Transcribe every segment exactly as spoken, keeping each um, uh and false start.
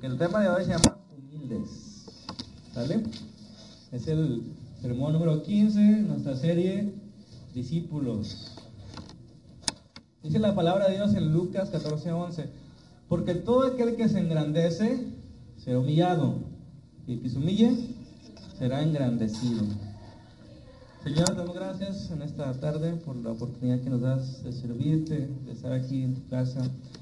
porque el tema de hoy se llama humildes. ¿Sale? Es el sermón número quince, nuestra serie Discípulos. Dice la palabra de Dios en Lucas catorce once: porque todo aquel que se engrandece será humillado, y el que se humille será engrandecido. Señor, te damos gracias en esta tarde por la oportunidad que nos das de servirte, de estar aquí en tu casa,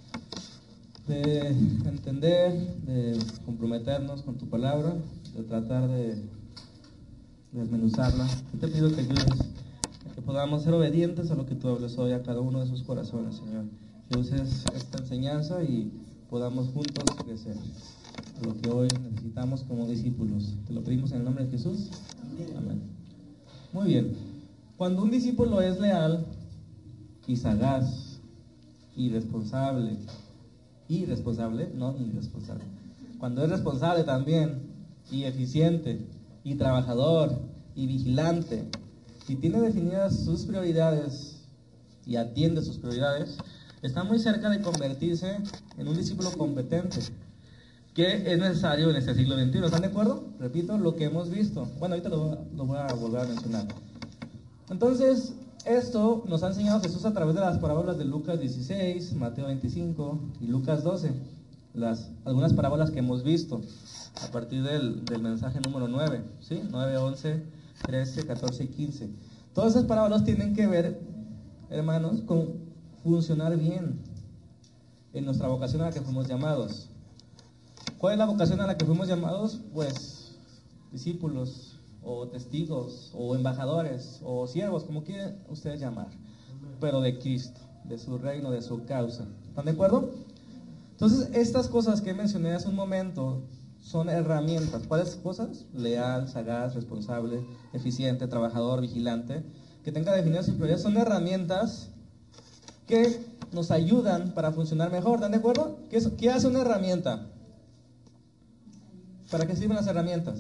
de entender, de comprometernos con tu palabra, de tratar de desmenuzarla. Yo te pido que ayudes, que podamos ser obedientes a lo que tú hables hoy a cada uno de sus corazones, Señor. Que uses esta enseñanza y podamos juntos crecer a lo que hoy necesitamos como discípulos. Te lo pedimos en el nombre de Jesús. Amén. Muy bien. Cuando un discípulo es leal y sagaz y responsable, y responsable, no irresponsable. Cuando es responsable también, y eficiente, y trabajador, y vigilante, y tiene definidas sus prioridades y atiende sus prioridades, está muy cerca de convertirse en un discípulo competente, que es necesario en este siglo veintiuno. ¿Están de acuerdo? Repito lo que hemos visto. Bueno, ahorita lo, lo voy a volver a mencionar. Entonces, esto nos ha enseñado Jesús a través de las parábolas de Lucas dieciséis, Mateo veinticinco y Lucas doce. Las, algunas parábolas que hemos visto a partir del, del mensaje número nueve, ¿sí? nueve, once, trece, catorce y quince. Todas esas parábolas tienen que ver, hermanos, con funcionar bien en nuestra vocación a la que fuimos llamados. ¿Cuál es la vocación a la que fuimos llamados? Pues discípulos, o testigos, o embajadores, o siervos, como quieran ustedes llamar, pero de Cristo, de su reino, de su causa. ¿Están de acuerdo? Entonces, estas cosas que mencioné hace un momento son herramientas. ¿Cuáles cosas? Leal, sagaz, responsable, eficiente, trabajador, vigilante, que tenga definidas sus prioridades. Son herramientas que nos ayudan para funcionar mejor. ¿Están de acuerdo? ¿Qué, es, qué hace una herramienta? ¿Para qué sirven las herramientas?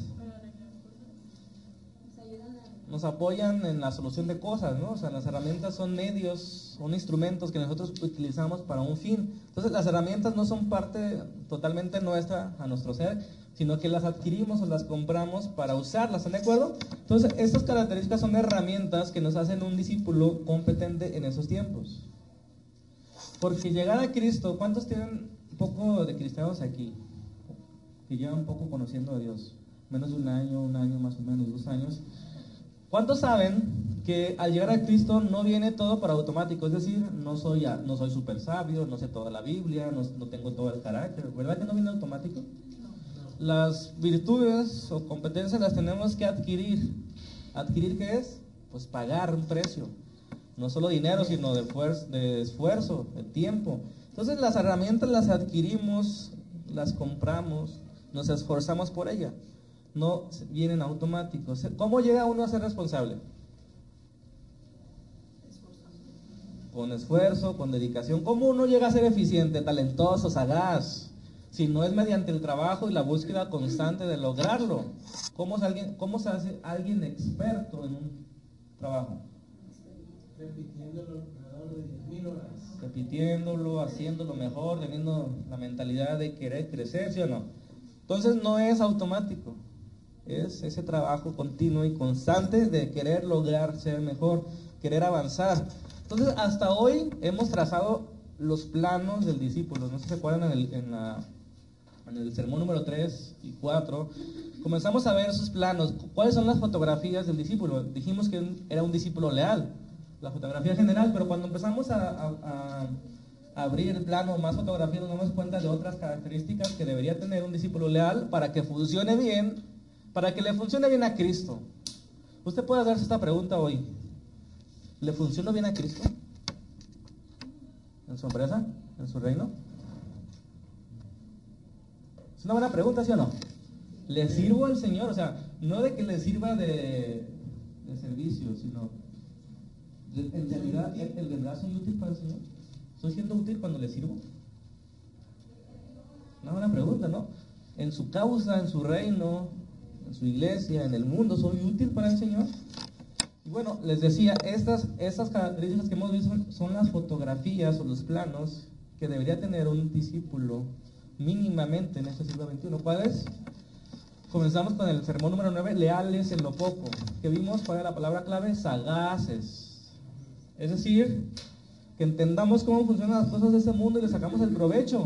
Nos apoyan en la solución de cosas, ¿no? O sea, las herramientas son medios, son instrumentos que nosotros utilizamos para un fin. Entonces, las herramientas no son parte totalmente nuestra, a nuestro ser, sino que las adquirimos o las compramos para usarlas. ¿Están de acuerdo? Entonces, estas características son herramientas que nos hacen un discípulo competente en esos tiempos. Porque llegar a Cristo, ¿cuántos tienen un poco de cristianos aquí? Que llevan un poco conociendo a Dios, menos de un año, un año más o menos, dos años. ¿Cuántos saben que al llegar a Cristo no viene todo para automático? Es decir, no soy, no soy súper sabio, no sé toda la Biblia, no, no tengo todo el carácter. ¿Verdad que no viene automático? No. Las virtudes o competencias las tenemos que adquirir. ¿Adquirir qué es? Pues pagar un precio. No solo dinero, sino de, fuerza, de esfuerzo, de tiempo. Entonces las herramientas las adquirimos, las compramos, nos esforzamos por ellas. No vienen automáticos. ¿Cómo llega uno a ser responsable? Con esfuerzo, con dedicación. ¿Cómo uno llega a ser eficiente, talentoso, sagaz? Si no es mediante el trabajo y la búsqueda constante de lograrlo. ¿Cómo se, alguien, cómo se hace alguien experto en un trabajo? Repitiéndolo alrededor de diez mil horas. Repitiéndolo, haciéndolo mejor, teniendo la mentalidad de querer crecer, ¿sí o no? Entonces no es automático. Es ese trabajo continuo y constante de querer lograr ser mejor, querer avanzar. Entonces, hasta hoy hemos trazado los planos del discípulo. No sé si se acuerdan en el, en la, en el sermón número tres y cuatro. Comenzamos a ver sus planos. ¿Cuáles son las fotografías del discípulo? Dijimos que era un discípulo leal, la fotografía general, pero cuando empezamos a, a, a abrir el plano, más fotografías, nos damos cuenta de otras características que debería tener un discípulo leal para que funcione bien. Para que le funcione bien a Cristo. Usted puede hacerse esta pregunta hoy. ¿Le funciona bien a Cristo? ¿En su empresa? ¿En su reino? Es una buena pregunta, ¿sí o no? ¿Le sirvo al Señor? O sea, no de que le sirva de, de servicio, sino de, en realidad, ¿en realidad soy útil para el Señor? ¿Soy siendo útil cuando le sirvo? Una buena pregunta, ¿no? En su causa, en su reino, en su iglesia, en el mundo, ¿soy útil para el Señor? Y bueno, les decía, estas, estas características que hemos visto son las fotografías o los planos que debería tener un discípulo mínimamente en este siglo veintiuno. ¿Cuál es? Comenzamos con el sermón número nueve, leales en lo poco. ¿Qué vimos? ¿Cuál es la palabra clave? Sagaces. Es decir, que entendamos cómo funcionan las cosas de este mundo y le sacamos el provecho.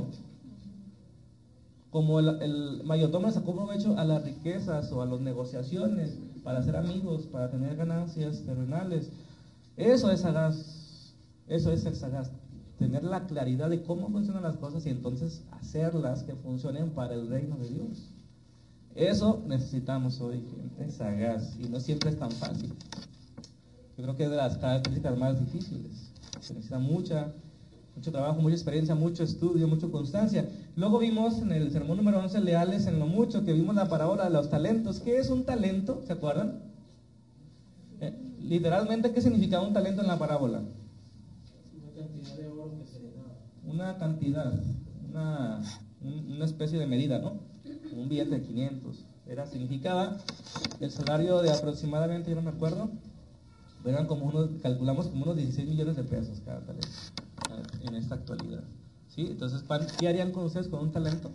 Como el, el mayordomo le sacó provecho a las riquezas o a las negociaciones para ser amigos, para tener ganancias terrenales. Eso es sagaz. Eso es ser sagaz. Tener la claridad de cómo funcionan las cosas y entonces hacerlas que funcionen para el reino de Dios. Eso necesitamos hoy, gente sagaz, y no siempre es tan fácil. Yo creo que es de las características más difíciles. Se necesita mucha, mucho trabajo, mucha experiencia, mucho estudio, mucha constancia. Luego vimos en el sermón número once, leales en lo mucho, que vimos la parábola de los talentos. ¿Qué es un talento? ¿Se acuerdan? Eh, literalmente, ¿qué significaba un talento en la parábola? Una cantidad de oro que se le daba. Una cantidad, una, un, una especie de medida, ¿no? Un billete de quinientos. Era, significaba el salario de aproximadamente, yo no me acuerdo, eran como unos, calculamos como unos dieciséis millones de pesos cada talento en esta actualidad. ¿Sí? Entonces, ¿qué harían con ustedes con un talento?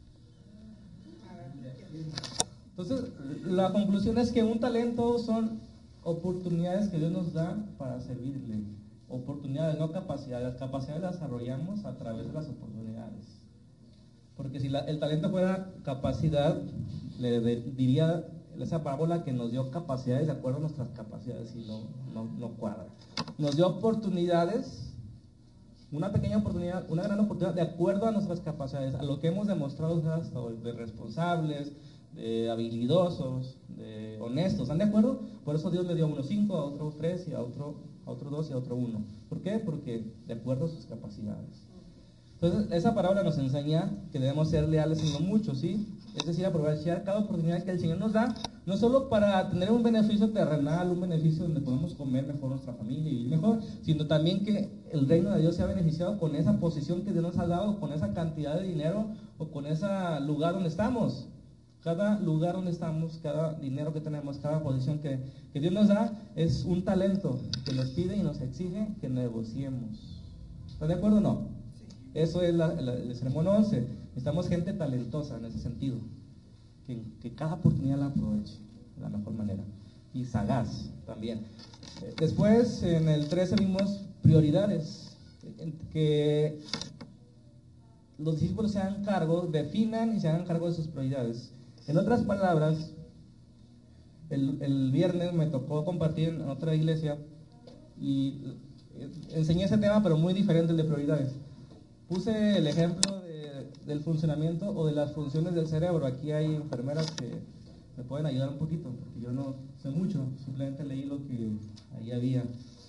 Entonces, la conclusión es que un talento son oportunidades que Dios nos da para servirle. Oportunidades, no capacidades. Las capacidades las desarrollamos a través de las oportunidades. Porque si la, el talento fuera capacidad, le de, diría esa parábola que nos dio capacidades de acuerdo a nuestras capacidades y no, no, no cuadra. Nos dio oportunidades, una pequeña oportunidad, una gran oportunidad de acuerdo a nuestras capacidades, a lo que hemos demostrado hasta hoy, de responsables, de habilidosos, de honestos. ¿Están de acuerdo? Por eso Dios le dio a uno cinco, a otro tres y a otro, a otro dos y a otro uno. ¿Por qué? Porque de acuerdo a sus capacidades. Entonces, esa parábola nos enseña que debemos ser leales en lo mucho, ¿sí? Es decir, aprovechar cada oportunidad que el Señor nos da, no solo para tener un beneficio terrenal, un beneficio donde podemos comer mejor nuestra familia y vivir mejor, sino también que el reino de Dios sea beneficiado con esa posición que Dios nos ha dado, con esa cantidad de dinero o con ese lugar donde estamos. Cada lugar donde estamos, cada dinero que tenemos, cada posición que, que Dios nos da, es un talento que nos pide y nos exige que negociemos. ¿Están de acuerdo o no? Eso es la, la, el sermón once. Necesitamos gente talentosa en ese sentido, que, que cada oportunidad la aproveche de la mejor manera. Y sagaz también. Después, en el trece vimos prioridades, que los discípulos se hagan cargo, definan y se hagan cargo de sus prioridades. En otras palabras, el, el viernes me tocó compartir en otra iglesia y enseñé ese tema, pero muy diferente el de prioridades. Puse el ejemplo de, del funcionamiento o de las funciones del cerebro. Aquí hay enfermeras que me pueden ayudar un poquito, porque yo no sé mucho, simplemente leí lo que ahí había.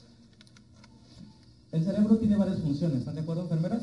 El cerebro tiene varias funciones, ¿están de acuerdo, enfermeras?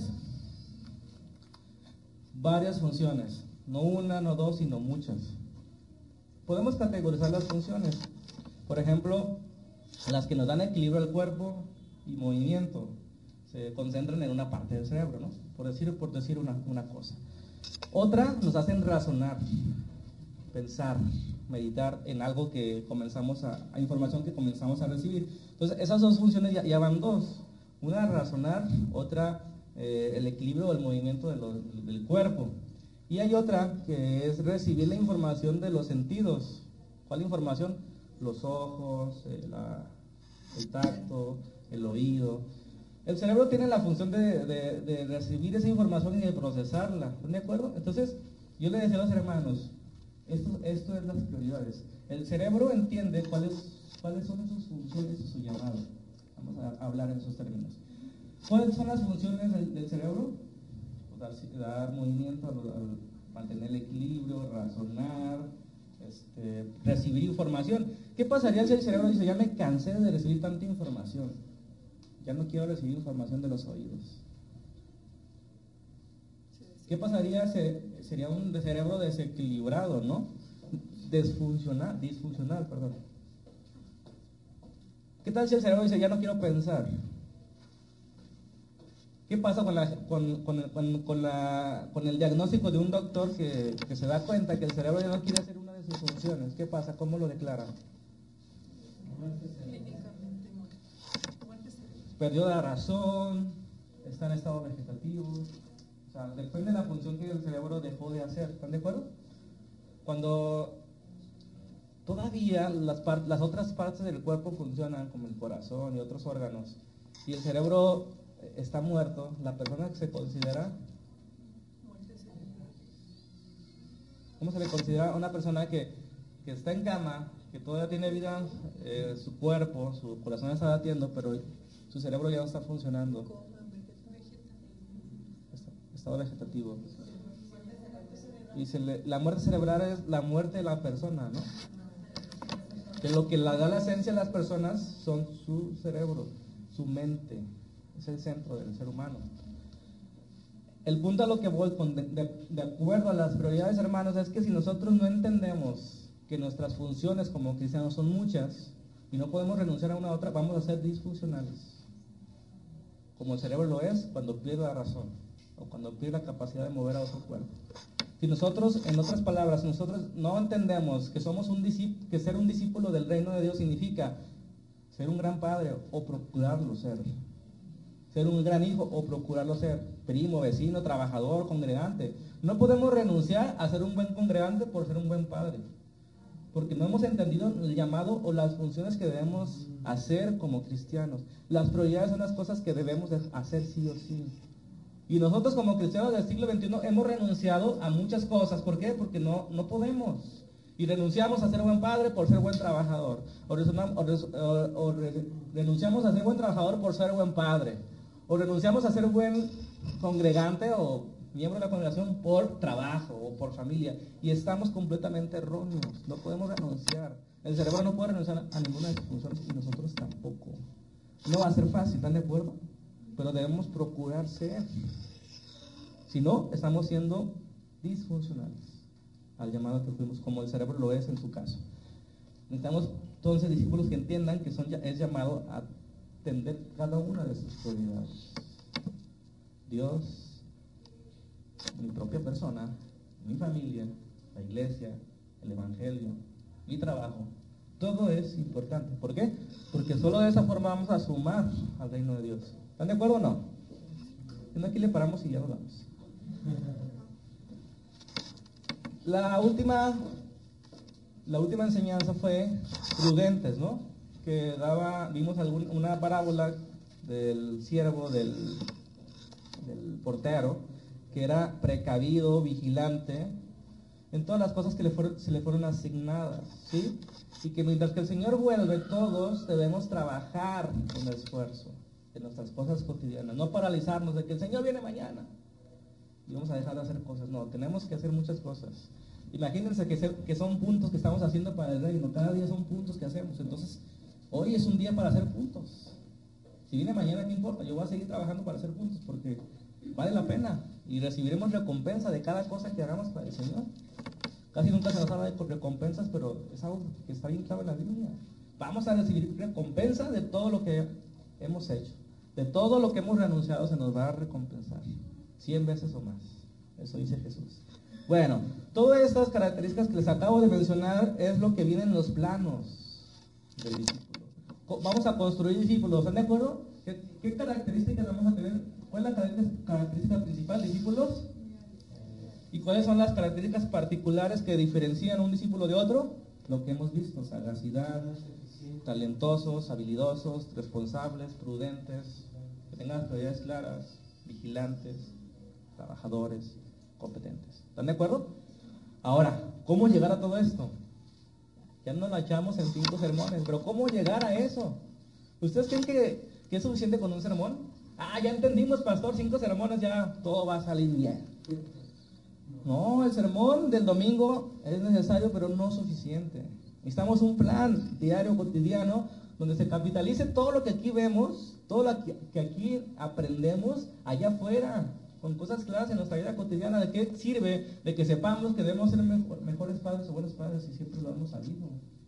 Varias funciones, no una, no dos, sino muchas. Podemos categorizar las funciones. Por ejemplo, las que nos dan equilibrio al cuerpo y movimiento. Se concentran en una parte del cerebro, ¿no? Por decir, por decir una, una cosa. Otra nos hacen razonar, pensar, meditar en algo que comenzamos a, a información que comenzamos a recibir. Entonces, esas dos funciones ya, ya van dos. Una, razonar, otra, eh, el equilibrio o el movimiento de lo, del cuerpo. Y hay otra que es recibir la información de los sentidos. ¿Cuál información? Los ojos, eh, la, el tacto, el oído. El cerebro tiene la función de, de, de recibir esa información y de procesarla. ¿Están de acuerdo? Entonces, yo le decía a los hermanos, esto, esto es las prioridades. El cerebro entiende cuáles, cuáles son sus funciones y su llamado. Vamos a hablar en esos términos. ¿Cuáles son las funciones del, del cerebro? Pues dar, dar movimiento, al, al mantener el equilibrio, razonar, este, recibir información. ¿Qué pasaría si el cerebro dice, ya me cansé de recibir tanta información? Ya no quiero recibir información de los oídos. ¿Qué pasaría? Se, sería un cerebro desequilibrado, ¿no? Disfuncional, disfuncional, perdón. ¿Qué tal si el cerebro dice, ya no quiero pensar? ¿Qué pasa con, la, con, con, con, con, la, con el diagnóstico de un doctor que, que se da cuenta que el cerebro ya no quiere hacer una de sus funciones? ¿Qué pasa? ¿Cómo lo declara? Perdió la razón, está en estado vegetativo, O sea, depende de la función que el cerebro dejó de hacer. ¿Están de acuerdo? Cuando todavía las, par las otras partes del cuerpo funcionan, como el corazón y otros órganos, y el cerebro está muerto, la persona que se considera, ¿cómo se le considera a una persona que, que está en cama, que todavía tiene vida, eh, su cuerpo, su corazón está latiendo, pero su cerebro ya no está funcionando? Estado vegetativo. Y se le, la muerte cerebral es la muerte de la persona, ¿no? Que lo que le da la esencia a las personas son su cerebro, su mente, es el centro del ser humano. El punto a lo que voy, con de, de, de acuerdo a las prioridades, hermanos, es que si nosotros no entendemos que nuestras funciones como cristianos son muchas y no podemos renunciar a una a otra, vamos a ser disfuncionales. Como el cerebro lo es cuando pierde la razón o cuando pierde la capacidad de mover a otro cuerpo. Si nosotros, en otras palabras, si nosotros no entendemos que somos un discípulo, que ser un discípulo del reino de Dios significa ser un gran padre o procurarlo ser, ser un gran hijo o procurarlo ser, primo, vecino, trabajador, congregante. No podemos renunciar a ser un buen congregante por ser un buen padre, porque no hemos entendido el llamado o las funciones que debemos hacer como cristianos. Las prioridades son las cosas que debemos hacer sí o sí. Y nosotros como cristianos del siglo veintiuno hemos renunciado a muchas cosas. ¿Por qué? Porque no, no podemos. Y renunciamos a ser buen padre por ser buen trabajador. O, o, o, o re, renunciamos a ser buen trabajador por ser buen padre. O renunciamos a ser buen congregante o miembro de la congregación por trabajo o por familia. Y estamos completamente erróneos. No podemos renunciar. El cerebro no puede renunciar a ninguna de sus funciones y nosotros tampoco. No va a ser fácil, ¿están de acuerdo? Pero debemos procurar ser. Si no, estamos siendo disfuncionales al llamado que fuimos, como el cerebro lo es en su caso. Necesitamos entonces discípulos que entiendan que son, es llamado a atender cada una de sus prioridades. Dios, mi propia persona, mi familia, la iglesia, el evangelio, mi trabajo. Todo es importante. ¿Por qué? Porque solo de esa forma vamos a sumar al reino de Dios. ¿Están de acuerdo o no? Entonces aquí le paramos y ya nos vamos. La última, la última enseñanza fue prudentes, ¿no? Que daba, vimos algún, una parábola del siervo, del, del portero, que era precavido, vigilante, en todas las cosas que le fueron, se le fueron asignadas, ¿sí? Y que mientras que el Señor vuelve, todos debemos trabajar con esfuerzo en nuestras cosas cotidianas, no paralizarnos de que el Señor viene mañana y vamos a dejar de hacer cosas. No, tenemos que hacer muchas cosas. Imagínense que, se, que son puntos que estamos haciendo para el reino, cada día son puntos que hacemos. Entonces, hoy es un día para hacer puntos. Si viene mañana, ¿qué importa? Yo voy a seguir trabajando para hacer puntos porque vale la pena y recibiremos recompensa de cada cosa que hagamos para el Señor. Casi nunca se nos habla de recompensas, pero es algo que está bien claro en la Biblia. Vamos a recibir recompensa de todo lo que hemos hecho. De todo lo que hemos renunciado se nos va a recompensar. Cien veces o más. Eso dice Jesús. Bueno, todas estas características que les acabo de mencionar es lo que viene en los planos del discípulo. Vamos a construir discípulos. ¿Están de acuerdo? ¿Qué, qué características vamos a tener? ¿Cuál es la característica principal de discípulos? ¿Y cuáles son las características particulares que diferencian a un discípulo de otro? Lo que hemos visto: sagacidad, talentosos, habilidosos, responsables, prudentes, que tengan las prioridades claras, vigilantes, trabajadores, competentes. ¿Están de acuerdo? Ahora, ¿cómo llegar a todo esto? Ya no lo echamos en cinco sermones, pero ¿cómo llegar a eso? ¿Ustedes creen que, que es suficiente con un sermón? Ah, ya entendimos, pastor, cinco sermones, ya todo va a salir bien. No, el sermón del domingo es necesario, pero no suficiente. Necesitamos un plan diario, cotidiano, donde se capitalice todo lo que aquí vemos, todo lo que aquí aprendemos allá afuera, con cosas claras en nuestra vida cotidiana. ¿De qué sirve de que sepamos que debemos ser mejor, mejores padres o buenos padres si siempre lo hemos sabido?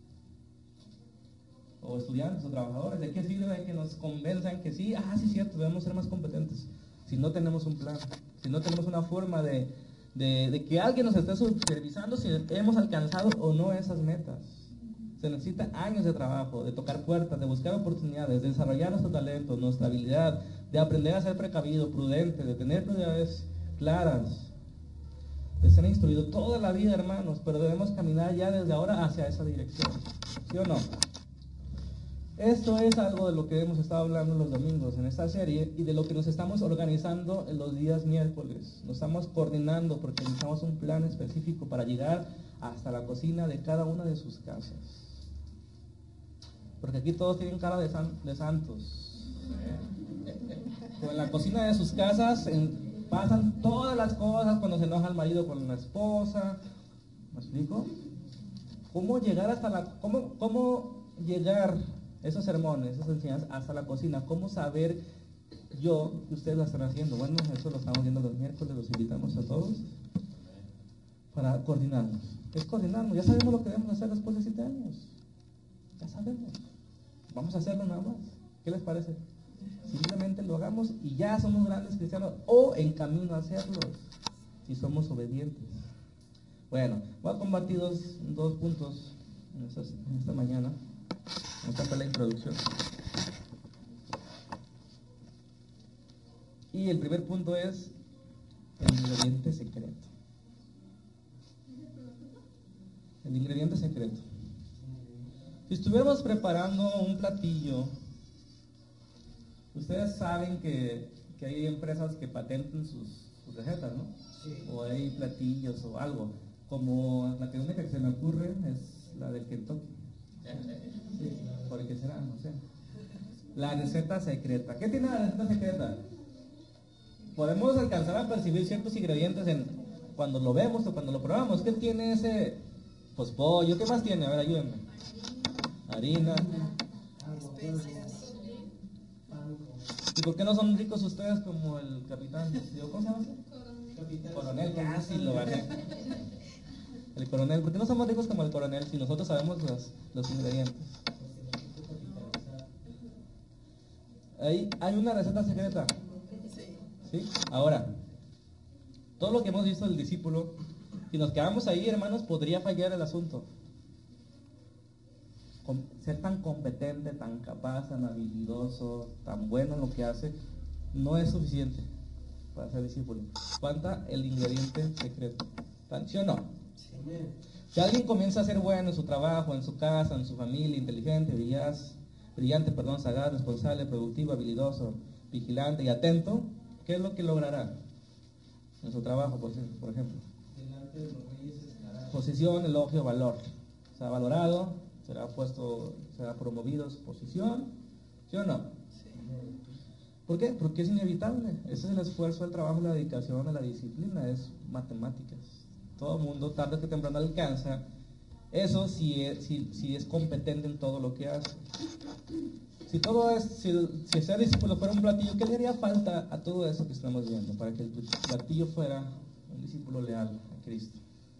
O estudiantes o trabajadores. ¿De qué sirve de que nos convenzan que sí, ah, sí es cierto, debemos ser más competentes? Si no tenemos un plan, si no tenemos una forma de, de, de que alguien nos esté supervisando si hemos alcanzado o no esas metas. Se necesita años de trabajo, de tocar puertas, de buscar oportunidades, de desarrollar nuestro talento, nuestra habilidad, de aprender a ser precavido, prudente, de tener prioridades claras. Les han instruido toda la vida, hermanos, pero debemos caminar ya desde ahora hacia esa dirección. ¿Sí o no? Esto es algo de lo que hemos estado hablando los domingos en esta serie y de lo que nos estamos organizando en los días miércoles. Nos estamos coordinando porque necesitamos un plan específico para llegar hasta la cocina de cada una de sus casas. Porque aquí todos tienen cara de, san, de santos. Pero en la cocina de sus casas en, pasan todas las cosas cuando se enoja el marido con la esposa. ¿Me explico? ¿Cómo llegar hasta la... cómo, cómo llegar esos sermones, esas enseñanzas hasta la cocina? ¿Cómo saber yo que ustedes la están haciendo? Bueno, eso lo estamos viendo los miércoles, los invitamos a todos para coordinarnos. Es coordinarnos, ya sabemos lo que debemos hacer después de siete años. Ya sabemos. Vamos a hacerlo nada más. ¿Qué les parece? Simplemente lo hagamos y ya somos grandes cristianos o en camino a hacerlo, si somos obedientes. Bueno, voy a compartir dos, dos puntos en esta, en esta mañana. Esta fue la introducción. Y el primer punto es el ingrediente secreto. El ingrediente secreto. Si estuviéramos preparando un platillo, ustedes saben que, que hay empresas que patentan sus, sus recetas, ¿no? Sí. O hay platillos o algo. Como la que única que se me ocurre es la del Kentucky. Sí, ¿por qué será? No sé. La receta secreta. ¿Qué tiene la receta secreta? Podemos alcanzar a percibir ciertos ingredientes en cuando lo vemos o cuando lo probamos. ¿Qué tiene ese? Pues pollo. ¿Qué más tiene? A ver, ayúdenme. Harina. Especias. ¿Y por qué no son ricos ustedes como el capitán? ¿Cómo se llama? Coronel. Coronel, casi lo bajé. El coronel. ¿Por qué no somos ricos como el coronel si nosotros sabemos los, los ingredientes? Ahí hay una receta secreta. ¿Sí? Ahora, todo lo que hemos visto del discípulo, si nos quedamos ahí, hermanos, podría fallar el asunto. Com- ser tan competente, tan capaz, tan habilidoso, tan bueno en lo que hace, no es suficiente para ser discípulo. Falta el ingrediente secreto. ¿Sí o no? Si alguien comienza a ser bueno en su trabajo, en su casa, en su familia, inteligente, brillaz, brillante, perdón, sagaz, responsable, productivo, habilidoso, vigilante y atento, ¿qué es lo que logrará en su trabajo, por, por ejemplo? Delante de los reyes estará. Posición, elogio, valor. Será valorado, será puesto, será promovido su posición, ¿sí o no? Sí. ¿Por qué? Porque es inevitable. Ese es el esfuerzo, el trabajo, la dedicación, la disciplina, es matemáticas. Todo el mundo tarde que temprano alcanza eso si es, si, si es competente en todo lo que hace. Si todo es, si, si ser discípulo fuera un platillo, ¿qué le haría falta a todo eso que estamos viendo para que el platillo fuera un discípulo leal a Cristo?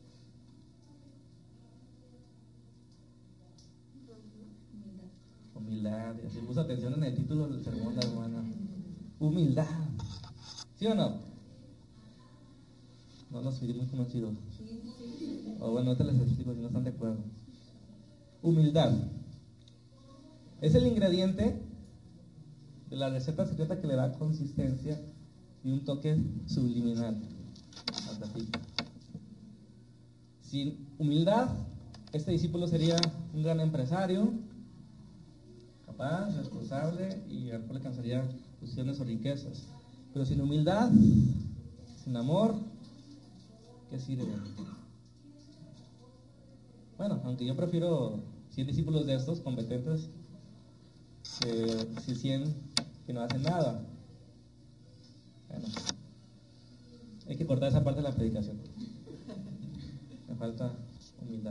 Humildad. Si puso atención en el título del sermón, hermana. Humildad. ¿Sí o no? No los vi muy conocidos. O bueno, no te les explico si no están de acuerdo. Humildad. Es el ingrediente de la receta secreta que le da consistencia y un toque subliminal al platillo. Sin humildad, este discípulo sería un gran empresario, capaz, responsable y a lo mejor alcanzaría posiciones o riquezas. Pero sin humildad, sin amor, ¿qué sirve? Bueno, aunque yo prefiero cien discípulos de estos competentes que si cien que no hacen nada. Bueno, hay que cortar esa parte de la predicación. Me falta humildad.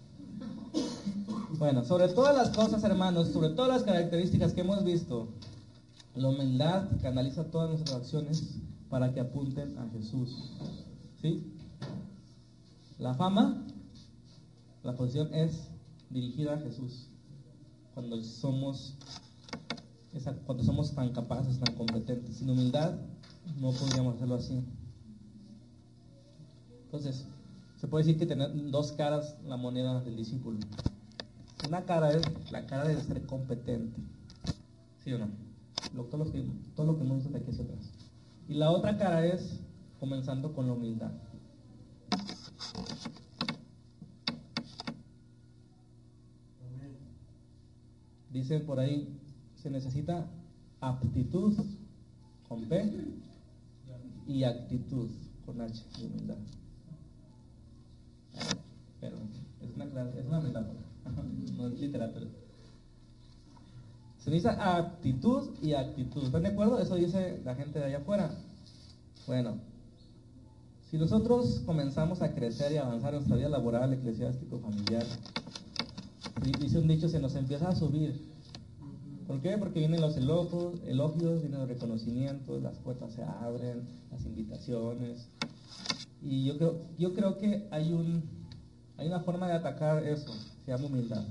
Bueno, sobre todas las cosas, hermanos, sobre todas las características que hemos visto, la humildad canaliza todas nuestras acciones para que apunten a Jesús. ¿Sí? La fama, la posición es dirigida a Jesús. Cuando somos, esa, cuando somos tan capaces, tan competentes, sin humildad, no podríamos hacerlo así. Entonces, se puede decir que tener dos caras la moneda del discípulo. Una cara es la cara de ser competente, ¿sí o no? Lo, todo, lo que, todo lo que hemos visto de aquí hacia atrás. Y la otra cara es comenzando con la humildad. Dicen por ahí, se necesita aptitud con P y actitud con H, de humildad. Pero es una, es una metáfora, no es literal, pero se necesita aptitud y actitud. ¿Están de acuerdo? Eso dice la gente de allá afuera. Bueno, si nosotros comenzamos a crecer y avanzar en nuestra vida laboral, eclesiástico, familiar, dice un dicho, se nos empieza a subir. ¿Por qué? Porque vienen los elogios, elogios, vienen los reconocimientos, las puertas se abren, las invitaciones. Y yo creo, yo creo que hay un, hay una forma de atacar eso, se llama humildad.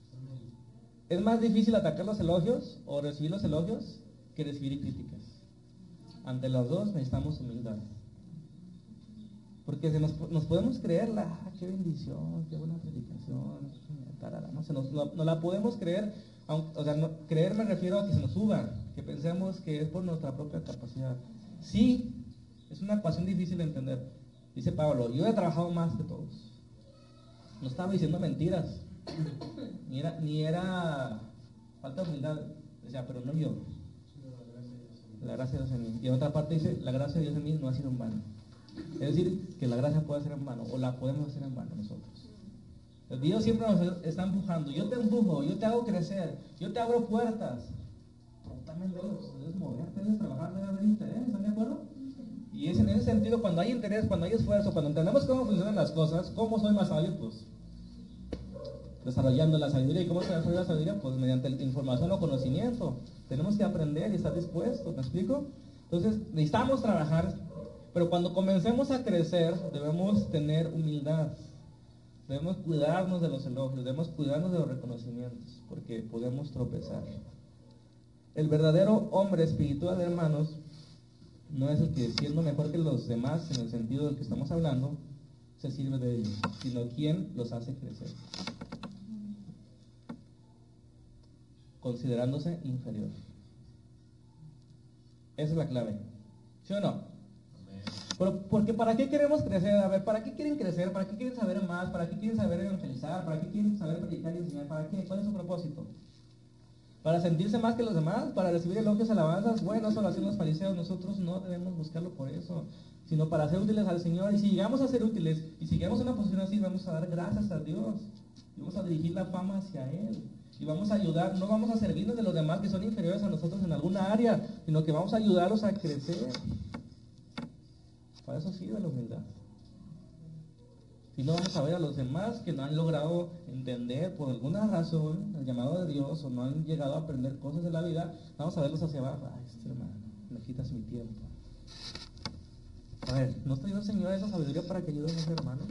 Es más difícil atacar los elogios o recibir los elogios que recibir críticas. Ante las dos necesitamos humildad. Porque se nos, nos podemos creerla, ah, qué bendición, qué buena predicación, tarara, ¿no? Se nos, no, no la podemos creer, aunque, o sea, no, creer me refiero a que se nos suba, que pensemos que es por nuestra propia capacidad. Sí, es una ecuación difícil de entender. Dice Pablo, yo he trabajado más que todos. No estaba diciendo mentiras, ni era, ni era falta de humildad, decía, pero no yo. La gracia de Dios en mí. Y en otra parte dice, la gracia de Dios en mí no ha sido en vano. Es decir, que la gracia puede ser en vano, o la podemos hacer en vano nosotros. Dios siempre nos está empujando. Yo te empujo, yo te hago crecer, yo te abro puertas. Pero también debes, debes moverte, debes trabajar, debe haber interés, ¿están de acuerdo? Y es en ese sentido, cuando hay interés, cuando hay esfuerzo, cuando entendemos cómo funcionan las cosas, ¿cómo soy más sabio? Pues desarrollando la sabiduría. ¿Y cómo se desarrolla la sabiduría? Pues mediante la información o conocimiento. Tenemos que aprender y estar dispuestos, ¿me explico? Entonces, necesitamos trabajar, pero cuando comencemos a crecer, debemos tener humildad. Debemos cuidarnos de los elogios, debemos cuidarnos de los reconocimientos, porque podemos tropezar. El verdadero hombre espiritual, hermanos, no es el que, siendo mejor que los demás, en el sentido del que estamos hablando, se sirve de ellos, sino quien los hace crecer, considerándose inferior. Esa es la clave, ¿sí o no? Pero, porque ¿para qué queremos crecer? A ver, ¿para qué quieren crecer? ¿Para qué quieren saber más? ¿Para qué quieren saber evangelizar? ¿Para qué quieren saber predicar y enseñar? ¿Para qué? ¿Cuál es su propósito? ¿Para sentirse más que los demás? ¿Para recibir elogios, alabanzas? Bueno, eso lo hacen los fariseos. Nosotros no debemos buscarlo por eso, sino para ser útiles al Señor. Y si llegamos a ser útiles, y si llegamos a una posición así, vamos a dar gracias a Dios. Y vamos a dirigir la fama hacia Él. Y vamos a ayudar, no vamos a servirnos de los demás que son inferiores a nosotros en alguna área, sino que vamos a ayudarlos a crecer. Para eso sirve la humildad. Si no, vamos a ver a los demás que no han logrado entender por alguna razón el llamado de Dios, o no han llegado a aprender cosas de la vida, vamos a verlos hacia abajo. Ay, este hermano, me quitas mi tiempo. A ver, ¿no te dio el Señor esa sabiduría para que ayudes a ese hermano?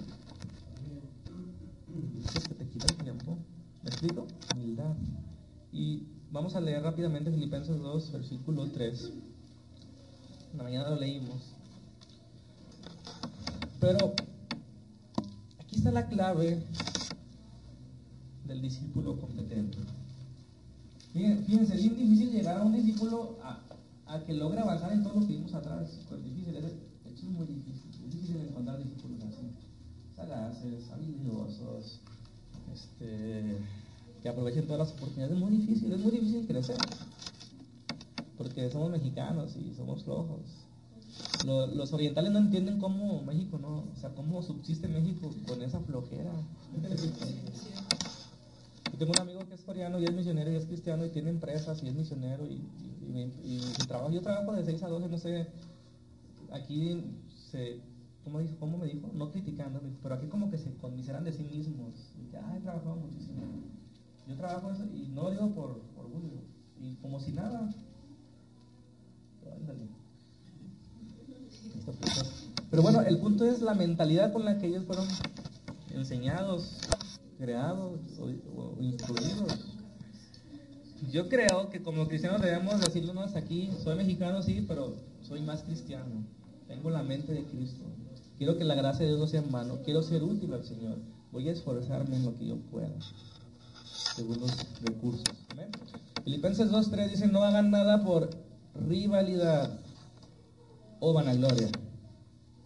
Dices que te quita el tiempo. ¿Me explico? Humildad. Y vamos a leer rápidamente Filipenses dos, versículo tres. En la mañana lo leímos. Pero aquí está la clave del discípulo competente. Fíjense, es bien difícil llegar a un discípulo a, a que logre avanzar en todo lo que vimos atrás. Pues difícil, es, es muy difícil. Es difícil encontrar discípulos así. Sagaces, habilidosos, este, que aprovechen todas las oportunidades. Es muy difícil, es muy difícil crecer. Porque somos mexicanos y somos flojos. Los, los orientales no entienden cómo México, no, o sea, cómo subsiste México con esa flojera. Yo tengo un amigo que es coreano y es misionero y es cristiano y tiene empresas y es misionero y, y, y, y su trabajo, yo trabajo de seis a doce, no sé, aquí se, ¿cómo, dijo, ¿cómo me dijo? No criticando, pero aquí como que se conmiseran de sí mismos. Y ya he trabajado muchísimo. Yo trabajo eso y no lo digo por orgullo, y como si nada. Pero ándale. Pero bueno, el punto es la mentalidad con la que ellos fueron enseñados, creados o, o instruidos. Yo creo que como cristianos debemos decirnos aquí, soy mexicano sí, pero soy más cristiano. Tengo la mente de Cristo. Quiero que la gracia de Dios no sea en vano. Quiero ser útil al Señor. Voy a esforzarme en lo que yo pueda, según los recursos. ¿Amén? Filipenses dos tres dice, no hagan nada por rivalidad o vanagloria.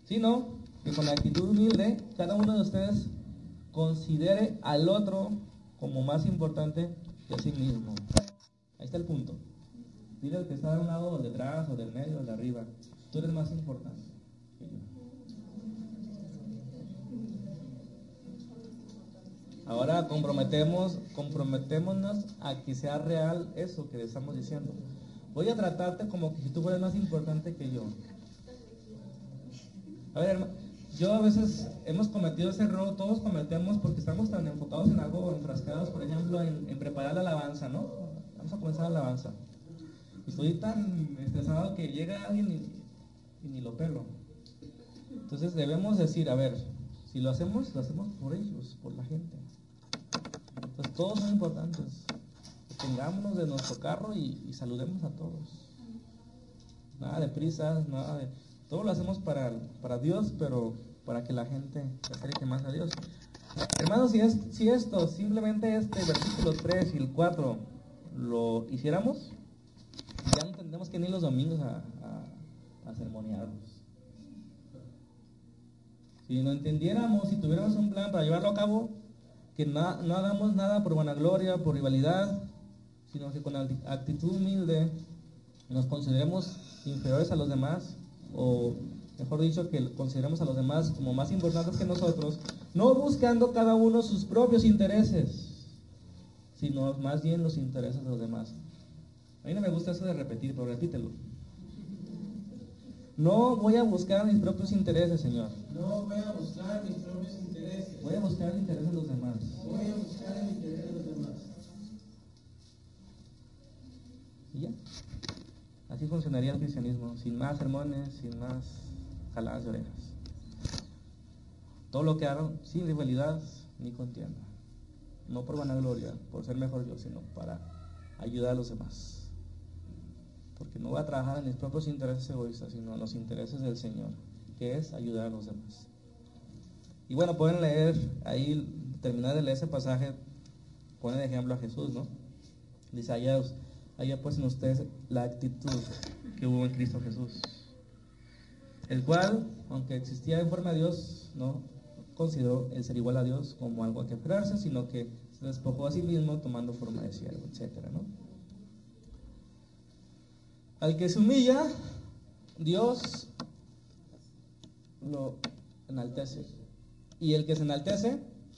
sino que con actitud humilde cada uno de ustedes considere al otro como más importante que a sí mismo. Ahí está el punto. Dile al que está de un lado o detrás o del medio o de arriba, tú eres más importante que yo. Ahora comprometemos, comprometémonos a que sea real eso que le estamos diciendo. Voy a tratarte como que si tú fueras más importante que yo. A ver, hermano, yo a veces hemos cometido ese error, todos cometemos porque estamos tan enfocados en algo, enfrascados, por ejemplo, en, en preparar la alabanza, ¿no? Vamos a comenzar la alabanza. Y estoy tan estresado que llega alguien y, y ni lo pelo. Entonces debemos decir, a ver, si lo hacemos, lo hacemos por ellos, por la gente. Entonces todos son importantes. Tengámonos de nuestro carro y, y saludemos a todos. Nada de prisas, nada de... Todo lo hacemos para, para Dios, pero para que la gente se acerque más a Dios. Hermanos, si, es, si esto, simplemente este versículo tres y el cuatro, lo hiciéramos, ya no tendremos que ir los domingos a, a, a sermonearnos. Si no entendiéramos, si tuviéramos un plan para llevarlo a cabo, que na, no hagamos nada por vanagloria, por rivalidad, sino que con actitud humilde nos consideremos inferiores a los demás, o mejor dicho, que consideremos a los demás como más importantes que nosotros, no buscando cada uno sus propios intereses, sino más bien los intereses de los demás. A mí no me gusta eso de repetir, pero repítelo. No voy a buscar mis propios intereses, Señor. No voy a buscar mis propios intereses. Voy a buscar el interés de los demás. Voy a buscar el interés de los demás. Y ya. Así funcionaría el cristianismo, sin más sermones, sin más jaladas de orejas. Todo lo que hagan sin rivalidad ni contienda. No por vanagloria, por ser mejor yo, sino para ayudar a los demás. Porque no voy a trabajar en mis propios intereses egoístas, sino en los intereses del Señor, que es ayudar a los demás. Y bueno, pueden leer ahí, terminar de leer ese pasaje, ponen de ejemplo a Jesús, ¿no? Dice, allá, allá pues en ustedes la actitud que hubo en Cristo Jesús, el cual, aunque existía en forma de Dios, no consideró el ser igual a Dios como algo a que aferrarse, sino que se despojó a sí mismo tomando forma de siervo, etcétera, ¿no? Al que se humilla, Dios lo enaltece. Y el que se enaltece,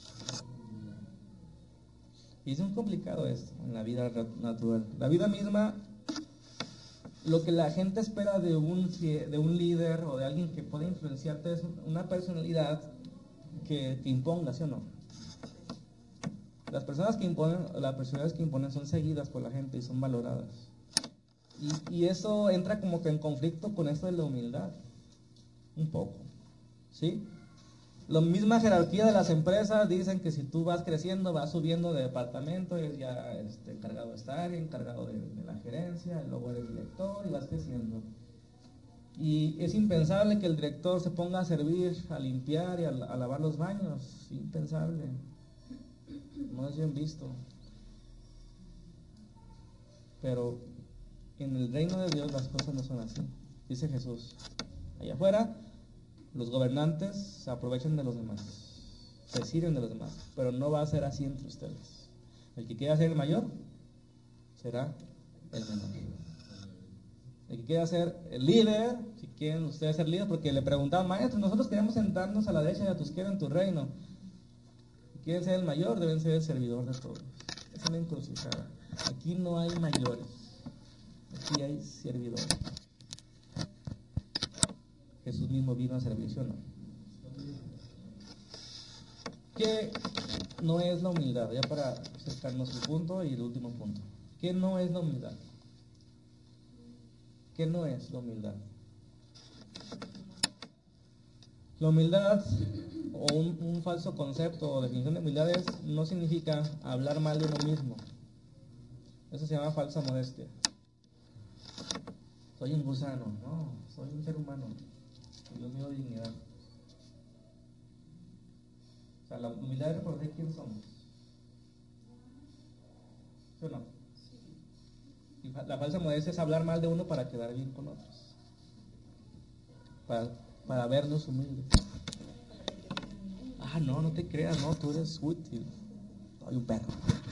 y es muy complicado esto en la vida natural. La vida misma, lo que la gente espera de un, de un líder o de alguien que pueda influenciarte es una personalidad que, que imponga, ¿sí o no? Las personas que imponen, las personalidades que imponen son seguidas por la gente y son valoradas. Y, y eso entra como que en conflicto con esto de la humildad, un poco, ¿sí? La misma jerarquía de las empresas dicen que si tú vas creciendo, vas subiendo de departamento, eres ya este, encargado de estar, encargado de, de la gerencia, luego eres director y vas creciendo. Y es impensable que el director se ponga a servir, a limpiar y a, a lavar los baños, impensable, no es bien visto. Pero en el reino de Dios las cosas no son así. Dice Jesús, allá afuera los gobernantes se aprovechan de los demás, se sirven de los demás, pero no va a ser así entre ustedes. El que quiera ser el mayor será el menor. El que quiera ser el líder, si quieren ustedes ser líder, porque le preguntaban, maestro, nosotros queremos sentarnos a la derecha de tus quiero en tu reino. Si quieren ser el mayor, deben ser el servidor de todos. Es una encrucijada. Aquí no hay mayores, aquí hay servidores. Jesús mismo vino a servir, ¿sí o no? ¿Qué no es la humildad? Ya para acercarnos al punto y el último punto. ¿Qué no es la humildad? ¿Qué no es la humildad? La humildad, o un, un falso concepto o definición de humildad, es, no significa hablar mal de uno mismo. Eso se llama falsa modestia. Soy un gusano, no, soy un ser humano. Dios mío, dignidad. O sea, la humildad es reconocer quién somos. ¿Sí o no? Y la falsa modestia es hablar mal de uno para quedar bien con otros. Para para vernos humildes. Ah, no, no te creas, no, tú eres útil. Soy un perro.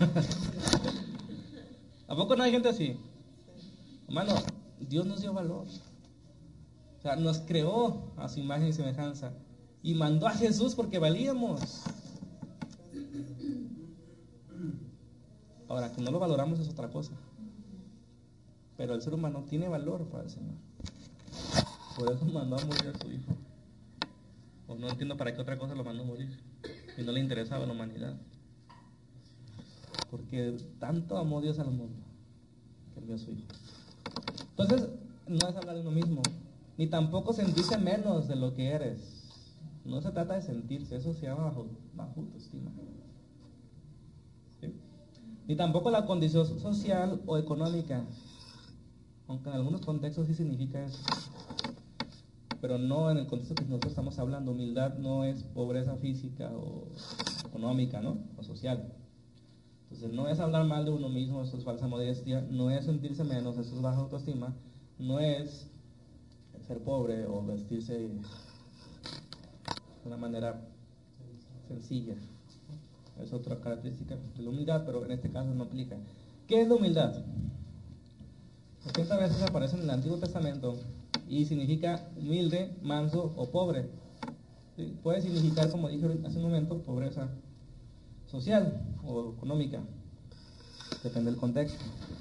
¿A poco no hay gente así? Hermano, Dios nos dio valor. O sea, nos creó a su imagen y semejanza. Y mandó a Jesús porque valíamos. Ahora, que no lo valoramos es otra cosa. Pero el ser humano tiene valor para el Señor. Por eso mandó a morir a su Hijo. O no entiendo para qué otra cosa lo mandó a morir. Y no le interesaba la humanidad. Porque tanto amó Dios al mundo que envió a su Hijo. Entonces, no es hablar de uno mismo. Ni tampoco sentirse menos de lo que eres. No se trata de sentirse, eso se llama bajo, bajo autoestima. ¿Sí? Ni tampoco la condición social o económica. Aunque en algunos contextos sí significa eso. Pero no en el contexto que nosotros estamos hablando. Humildad no es pobreza física o económica, ¿no? O social. Entonces no es hablar mal de uno mismo, eso es falsa modestia. No es sentirse menos, eso es baja autoestima. No es ser pobre o vestirse de una manera sencilla. Es otra característica de la humildad, pero en este caso no aplica. ¿Qué es la humildad? ochenta veces aparece en el Antiguo Testamento y significa humilde, manso o pobre. ¿Sí? Puede significar, como dije hace un momento, pobreza social o económica. Depende del contexto.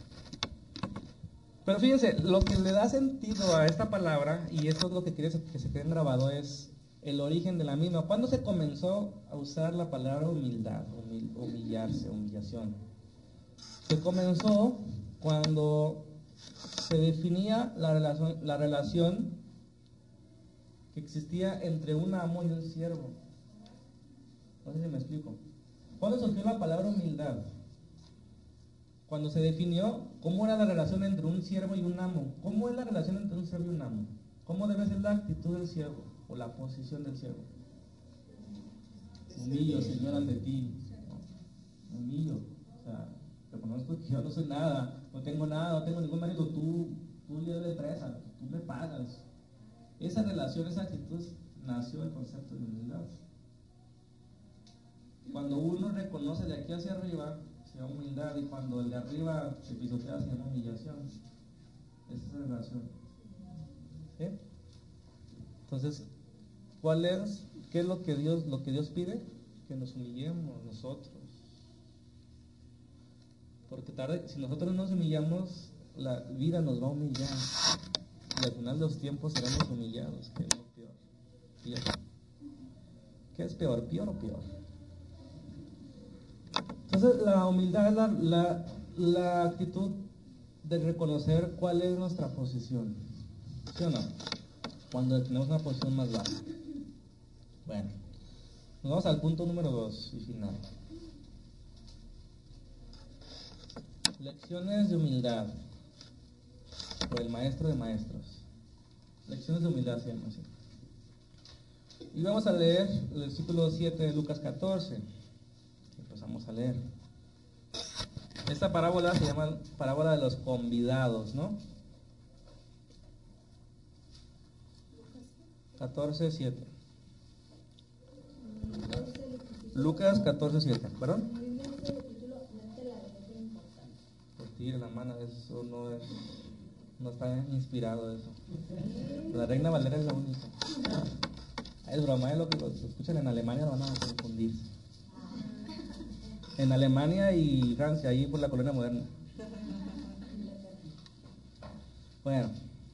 Pero fíjense, lo que le da sentido a esta palabra, y esto es lo que quiere que se quede grabado, es el origen de la misma. ¿Cuándo se comenzó a usar la palabra humildad, humil, humillarse, humillación? Se comenzó cuando se definía la relación, la relación que existía entre un amo y un siervo. No sé si me explico. ¿Cuándo surgió la palabra humildad? Cuando se definió cómo era la relación entre un siervo y un amo. ¿Cómo es la relación entre un siervo y un amo? ¿Cómo debe ser la actitud del siervo o la posición del siervo? Humillo, Señor, ante ti. No, humillo. O sea, reconozco que yo no soy nada, no tengo nada, no tengo ningún mérito. Tú, tú llevas presa, tú me pagas. Esa relación, esa actitud nació del concepto de humildad. Cuando uno reconoce de aquí hacia arriba, se llama humildad, y cuando el de arriba se pisotea, se llama humillación. Esa es la relación. ¿Sí? Entonces, ¿cuál es? ¿Qué es lo que Dios, lo que Dios pide? Que nos humillemos nosotros. Porque tarde, si nosotros no nos humillamos, la vida nos va a humillar. Y al final de los tiempos seremos humillados, que es lo peor. ¿Peor? ¿Qué es peor? ¿Peor o peor? Entonces, la humildad es la, la, la actitud de reconocer cuál es nuestra posición. ¿Sí o no? Cuando tenemos una posición más baja. Bueno, nos vamos al punto número dos y final. Lecciones de humildad. Por el maestro de maestros. Lecciones de humildad se llama así. Y vamos a leer el versículo siete de Lucas catorce. Empezamos a leer. Esta parábola se llama parábola de los convidados, ¿no? catorce, siete. Lucas catorce, siete. ¿Perdón? Pues tire la mano, eso no es, no está inspirado eso. La Reina Valera es la única. Es broma, es lo que los escuchan en Alemania, lo van a confundir. En Alemania y Francia, ahí por la colonia moderna. Bueno,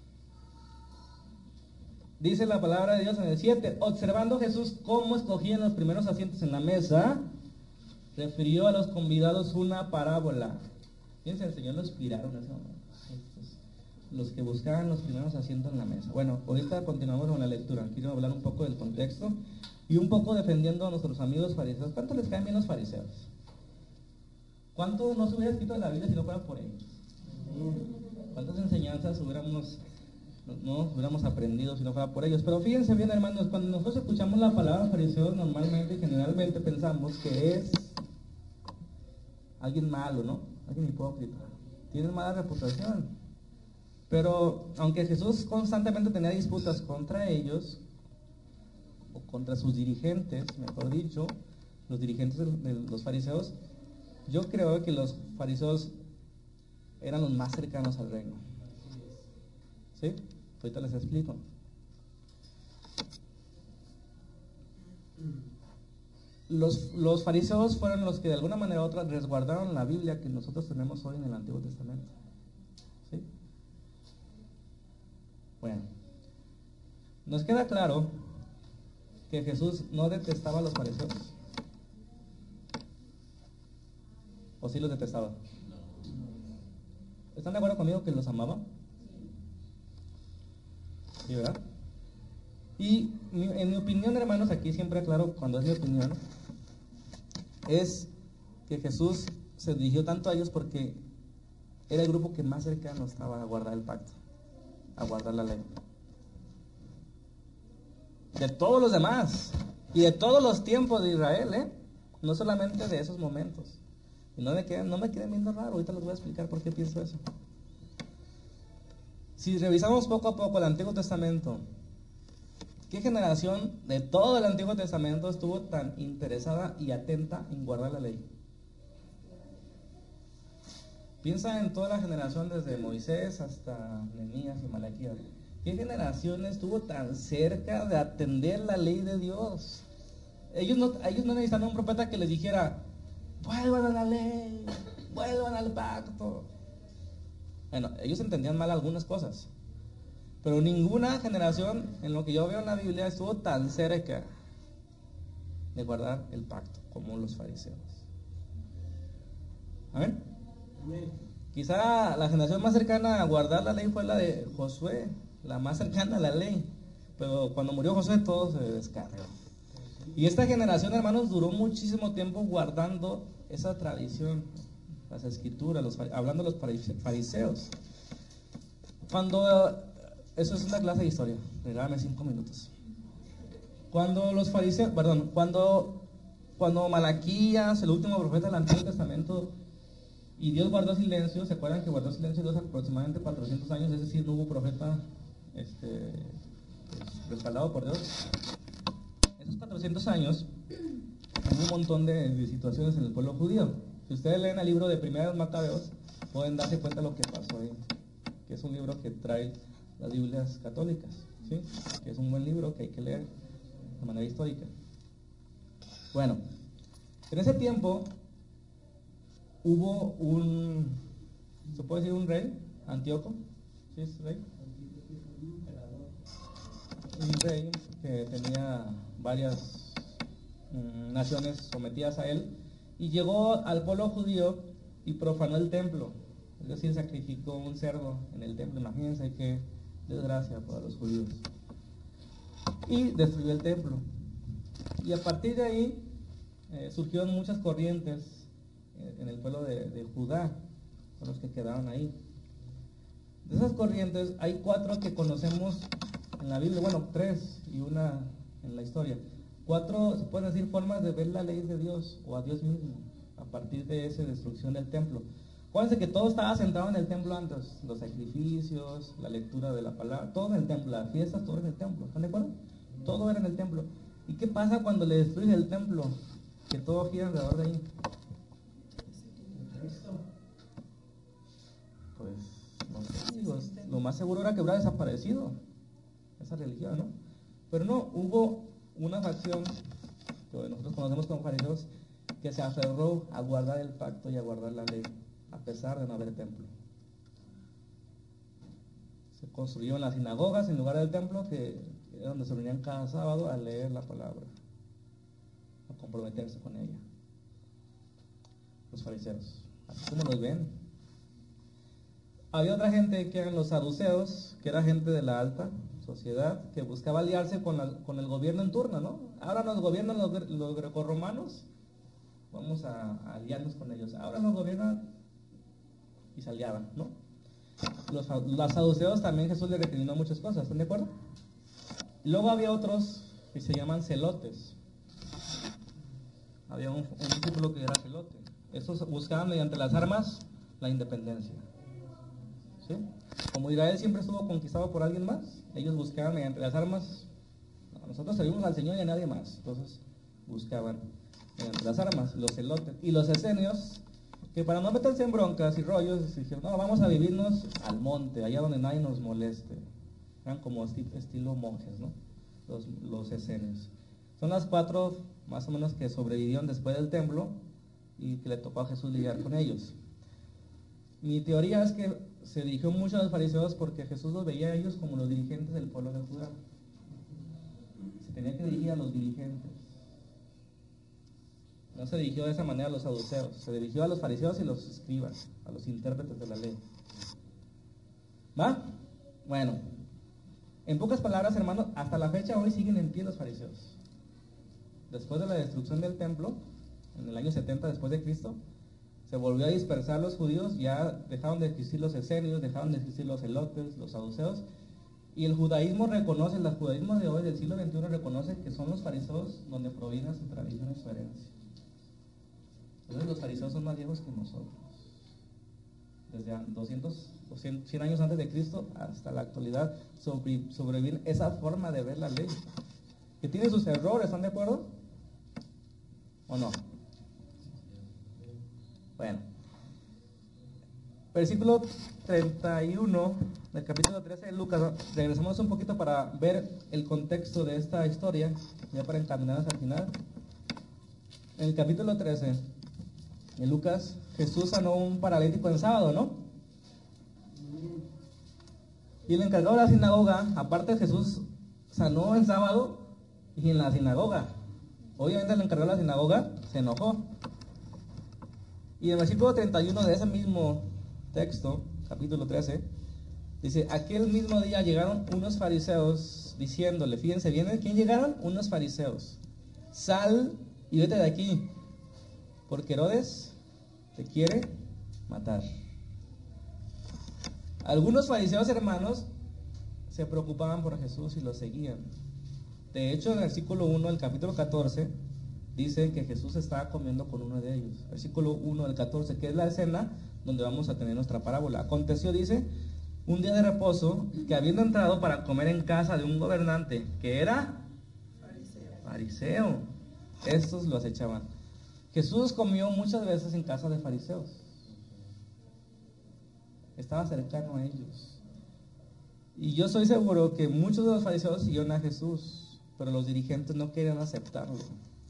dice la palabra de Dios en el siete: observando Jesús cómo escogían los primeros asientos en la mesa, refirió a los convidados una parábola. Fíjense, el Señor lo inspiraron en ese momento. Los que buscaban los primeros asientos en la mesa. Bueno, ahorita continuamos con la lectura. Quiero hablar un poco del contexto y un poco defendiendo a nuestros amigos fariseos. ¿Cuánto les caen bien los fariseos? ¿Cuánto no se hubiera escrito en la Biblia si no fuera por ellos? ¿Cuántas enseñanzas hubiéramos, no hubiéramos aprendido si no fuera por ellos? Pero fíjense bien, hermanos, cuando nosotros escuchamos la palabra fariseo, normalmente y generalmente pensamos que es alguien malo, ¿no? Alguien hipócrita. Tienen mala reputación. Pero aunque Jesús constantemente tenía disputas contra ellos, contra sus dirigentes, mejor dicho, los dirigentes de, de los fariseos. Yo creo que los fariseos eran los más cercanos al reino. ¿Sí? Ahorita les explico. Los, los fariseos fueron los que de alguna manera u otra resguardaron la Biblia que nosotros tenemos hoy en el Antiguo Testamento. ¿Sí? Bueno, nos queda claro que Jesús no detestaba a los fariseos. ¿O sí los detestaba? ¿Están de acuerdo conmigo que los amaba? ¿Sí, verdad? Y en mi opinión, hermanos, aquí siempre aclaro cuando es mi opinión, es que Jesús se dirigió tanto a ellos porque era el grupo que más cercano estaba a guardar el pacto, a guardar la ley. De todos los demás y de todos los tiempos de Israel, ¿eh? No solamente de esos momentos. Y no me queden, no me queden viendo raro, ahorita les voy a explicar por qué pienso eso. Si revisamos poco a poco el Antiguo Testamento, ¿qué generación de todo el Antiguo Testamento estuvo tan interesada y atenta en guardar la ley? Piensa en toda la generación desde Moisés hasta Nehemías y Malaquías. ¿Qué generación estuvo tan cerca de atender la ley de Dios? Ellos no, ellos no necesitaban un profeta que les dijera, vuelvan a la ley, vuelvan al pacto. Bueno, ellos entendían mal algunas cosas, pero ninguna generación, en lo que yo veo en la Biblia, estuvo tan cerca de guardar el pacto como los fariseos. ¿Amén? Amén. Quizá la generación más cercana a guardar la ley fue la de Josué, la más cercana a la ley, pero cuando murió Josué todo se descargó. Y esta generación, hermanos, duró muchísimo tiempo guardando esa tradición, las escrituras, los, hablando de los fariseos. Cuando, eso es una clase de historia, regálame cinco minutos. Cuando los fariseos, perdón, cuando, cuando Malaquías, el último profeta del Antiguo Testamento, y Dios guardó silencio, ¿se acuerdan que guardó silencio Dios aproximadamente cuatrocientos años? Es decir, no hubo profeta este, pues, respaldado por Dios. Esos cuatrocientos años hubo un montón de, de situaciones en el pueblo judío. Si ustedes leen el libro de Primera de Macabeos, pueden darse cuenta de lo que pasó ahí, que es un libro que trae las Biblias católicas, ¿sí? Que es un buen libro que hay que leer de manera histórica. Bueno, en ese tiempo hubo un, ¿se puede decir un rey? Antíoco, ¿sí es rey? Un rey que tenía varias mm, naciones sometidas a él, y llegó al pueblo judío y profanó el templo, es decir, sacrificó un cerdo en el templo. Imagínense qué desgracia para los judíos. Y destruyó el templo. Y a partir de ahí eh, surgieron muchas corrientes eh, en el pueblo de, de Judá, con los que quedaron ahí. De esas corrientes hay cuatro que conocemos en la Biblia, bueno, tres y una en la historia. Cuatro, se pueden decir, formas de ver la ley de Dios o a Dios mismo a partir de esa destrucción del templo. Acuérdense que todo estaba sentado en el templo antes, los sacrificios, la lectura de la palabra, todo en el templo, las fiestas, todo en el templo. ¿Están de acuerdo? Todo era en el templo. ¿Y qué pasa cuando le destruyen el templo? Que todo gira alrededor de ahí. Pues, no sé, amigos, lo más seguro era que hubiera desaparecido esa religión, ¿no? Pero no, hubo una facción que nosotros conocemos como fariseos que se aferró a guardar el pacto y a guardar la ley a pesar de no haber templo. Se construyeron las sinagogas en lugar del templo, que era donde se reunían cada sábado a leer la palabra, a comprometerse con ella. Los fariseos, así como los ven. Había otra gente que eran los saduceos, que era gente de la alta sociedad, que buscaba aliarse con, la, con el gobierno en turno, ¿no? Ahora nos gobiernan los, los grecorromanos, vamos a, a aliarnos con ellos. Ahora nos gobiernan, y se aliaban, ¿no? Los, los saduceos también Jesús les recriminó muchas cosas, ¿están de acuerdo? Y luego había otros que se llaman celotes. Había un, un discípulo que era celote. Estos buscaban mediante las armas la independencia. ¿Sí? Como Israel siempre estuvo conquistado por alguien más, ellos buscaban mediante las armas nosotros servimos al Señor y a nadie más. Entonces buscaban entre las armas, los elotes y los esenios, que para no meterse en broncas y rollos, dijeron, no, vamos a vivirnos al monte, allá donde nadie nos moleste. Eran como esti- estilo monjes, ¿no? Los, los esenios. Son las cuatro, más o menos, que sobrevivieron después del templo y que le tocó a Jesús lidiar con ellos. Mi teoría es que se dirigió mucho a los fariseos porque Jesús los veía a ellos como los dirigentes del pueblo de Judá. Se tenía que dirigir a los dirigentes. No se dirigió de esa manera a los saduceos, se dirigió a los fariseos y los escribas, a los intérpretes de la ley. ¿Va? Bueno, en pocas palabras, hermanos, hasta la fecha hoy siguen en pie los fariseos. Después de la destrucción del templo, en el año setenta después de Cristo, se volvió a dispersar los judíos, ya dejaron de existir los esenios, dejaron de existir los elotes, los saduceos, y el judaísmo reconoce, el judaísmo de hoy, del siglo veintiuno, reconoce que son los fariseos donde proviene su tradición y su herencia. Entonces los fariseos son más viejos que nosotros. Desde doscientos, cien años antes de Cristo hasta la actualidad sobre, sobrevive esa forma de ver la ley. Que tiene sus errores, ¿están de acuerdo? ¿O no? Bueno. Versículo treinta y uno del capítulo trece de Lucas. Regresamos un poquito para ver el contexto de esta historia, ya para encaminarnos al final. En el capítulo trece en Lucas, Jesús sanó a un paralítico en sábado, ¿no? Y el encargado de la sinagoga, aparte Jesús sanó en sábado y en la sinagoga. Obviamente el encargado de la sinagoga se enojó. Y en el versículo treinta y uno de ese mismo texto, capítulo trece, dice, aquel mismo día llegaron unos fariseos diciéndole, fíjense bien, ¿quién llegaron? Unos fariseos. Sal y vete de aquí, porque Herodes te quiere matar. Algunos fariseos, hermanos, se preocupaban por Jesús y lo seguían. De hecho, en el versículo uno del capítulo catorce, dice que Jesús estaba comiendo con uno de ellos. Versículo uno del catorce, que es la escena donde vamos a tener nuestra parábola. Aconteció, dice, un día de reposo, que habiendo entrado para comer en casa de un gobernante, que era fariseo, fariseo estos lo acechaban. Jesús comió muchas veces en casa de fariseos. Estaba cercano a ellos. Y yo estoy seguro que muchos de los fariseos siguieron a Jesús, pero los dirigentes no querían aceptarlo.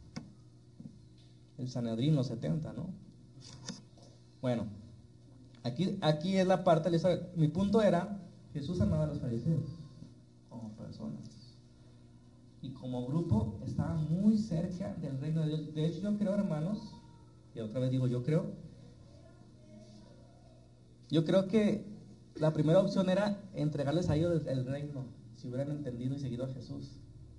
El Sanedrín, los setenta, ¿no? Bueno, aquí, aquí es la parte de la historia. Mi punto era, Jesús amaba a los fariseos como personas. Y como grupo estaba muy cerca del reino de Dios. De hecho, yo creo, hermanos, y otra vez digo yo creo, yo creo que la primera opción era entregarles a ellos el reino, si hubieran entendido y seguido a Jesús.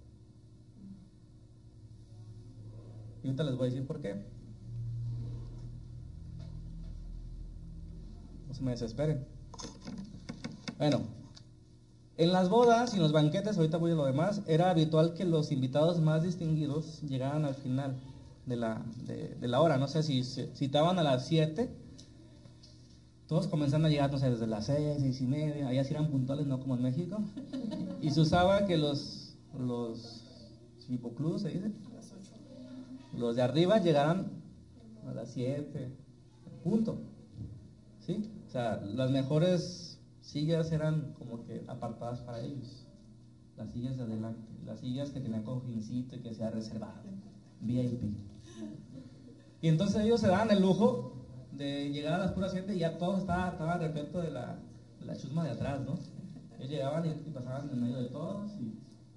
Y ahorita les voy a decir por qué. No se me desesperen. Bueno, en las bodas y en los banquetes, ahorita voy a lo demás, era habitual que los invitados más distinguidos llegaran al final de la, de, de la hora. No sé si citaban a las siete, todos comenzaron a llegar, no sé, desde las seis, seis y media, allá sí eran puntuales, no como en México. Y se usaba que los, los hipocludos, ¿se dice? Los de arriba llegaran a las siete, punto. ¿Sí? O sea, las mejores sillas eran como que apartadas para ellos. Las sillas de adelante, las sillas que tenían cojincito y que sea reservado, V I P. Y entonces ellos se daban el lujo de llegar a las puras siete y ya todo estaba, estaba repleto de la, de la chusma de atrás, ¿no? Ellos llegaban y, y pasaban en medio de todos y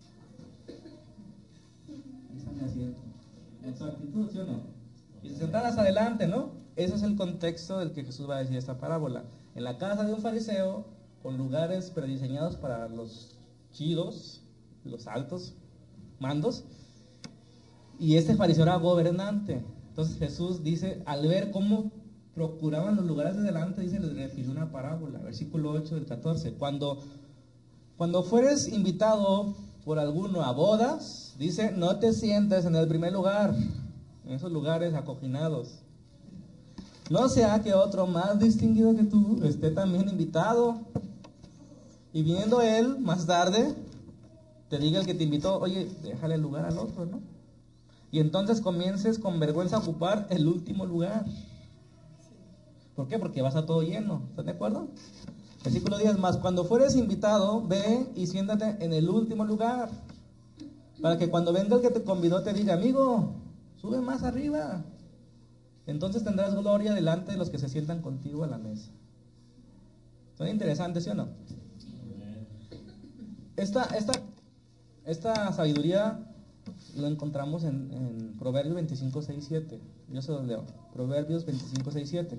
ahí está mi asiento. En su actitud, ¿sí o no? Y se sentaban hasta adelante, ¿no? Ese es el contexto del que Jesús va a decir esta parábola. En la casa de un fariseo, con lugares prediseñados para los chidos, los altos mandos, y este fariseo era gobernante. Entonces Jesús dice, al ver cómo procuraban los lugares de delante, dice, les refirió una parábola, versículo ocho del catorce. Cuando, cuando fueres invitado por alguno a bodas, dice, no te sientes en el primer lugar, en esos lugares acoginados. No sea que otro más distinguido que tú esté también invitado, y viniendo él más tarde, te diga el que te invitó, oye, déjale el lugar al otro, ¿no? Y entonces comiences con vergüenza a ocupar el último lugar. ¿Por qué? Porque vas a todo lleno, ¿están de acuerdo? Versículo diez, más cuando fueres invitado, ve y siéntate en el último lugar, para que cuando venga el que te convidó te diga, amigo, sube más arriba. Entonces tendrás gloria delante de los que se sientan contigo a la mesa. ¿Son interesantes, sí o no? Esta, esta, esta sabiduría lo encontramos en, en Proverbios veinticinco, seis, siete. Yo se los leo. Proverbios veinticinco, seis, siete.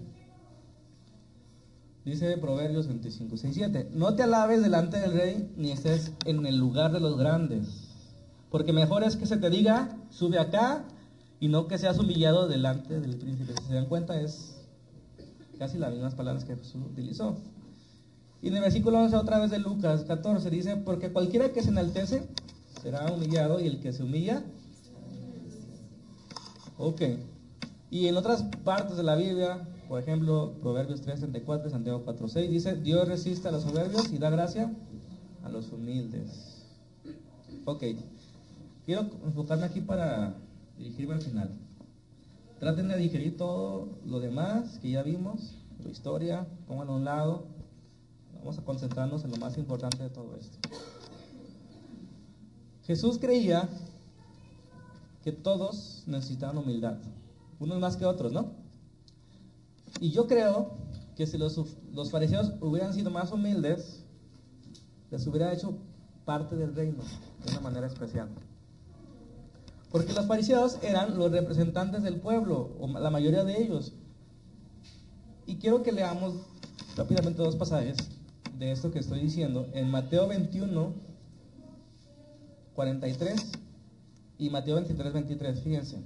Dice Proverbios veinticinco, seis, siete. No te alabes delante del rey, ni estés en el lugar de los grandes, porque mejor es que se te diga, sube acá, y no que seas humillado delante del príncipe. Si se dan cuenta, es casi las mismas palabras que Jesús utilizó. Y en el versículo once, otra vez de Lucas catorce, dice, porque cualquiera que se enaltece será humillado, y el que se humilla. Ok. Y en otras partes de la Biblia, por ejemplo, Proverbios tres, treinta y cuatro, Santiago cuatro, seis, dice, Dios resiste a los soberbios y da gracia a los humildes. Ok. Quiero enfocarme aquí para dirigirme al final. Traten de digerir todo lo demás que ya vimos, la historia, pónganlo a un lado. Vamos a concentrarnos en lo más importante de todo esto. Jesús creía que todos necesitaban humildad, unos más que otros, ¿no? Y yo creo que si los, los fariseos hubieran sido más humildes, les hubiera hecho parte del reino de una manera especial. Porque los fariseos eran los representantes del pueblo, o la mayoría de ellos. Y quiero que leamos rápidamente dos pasajes de esto que estoy diciendo, en Mateo veintiuno, cuarenta y tres y Mateo veintitrés, veintitrés. Fíjense,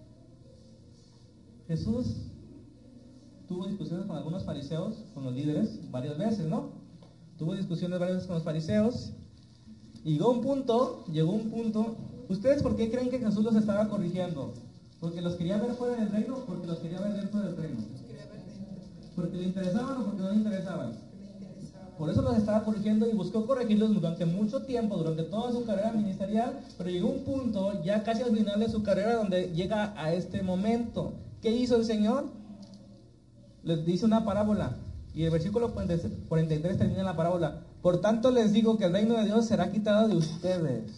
Jesús tuvo discusiones con algunos fariseos, con los líderes, varias veces, ¿no? Tuvo discusiones varias veces con los fariseos, y llegó un punto, llegó un punto, ¿ustedes por qué creen que Jesús los estaba corrigiendo? ¿Porque los quería ver fuera del reino o porque los quería ver dentro del reino? ¿Porque le interesaban o porque no le interesaban? Por eso los estaba corrigiendo y buscó corregirlos durante mucho tiempo, durante toda su carrera ministerial, pero llegó un punto, ya casi al final de su carrera, donde llega a este momento. ¿Qué hizo el Señor? Les dice una parábola, y el versículo cuarenta y tres termina la parábola. Por tanto les digo que el reino de Dios será quitado de ustedes.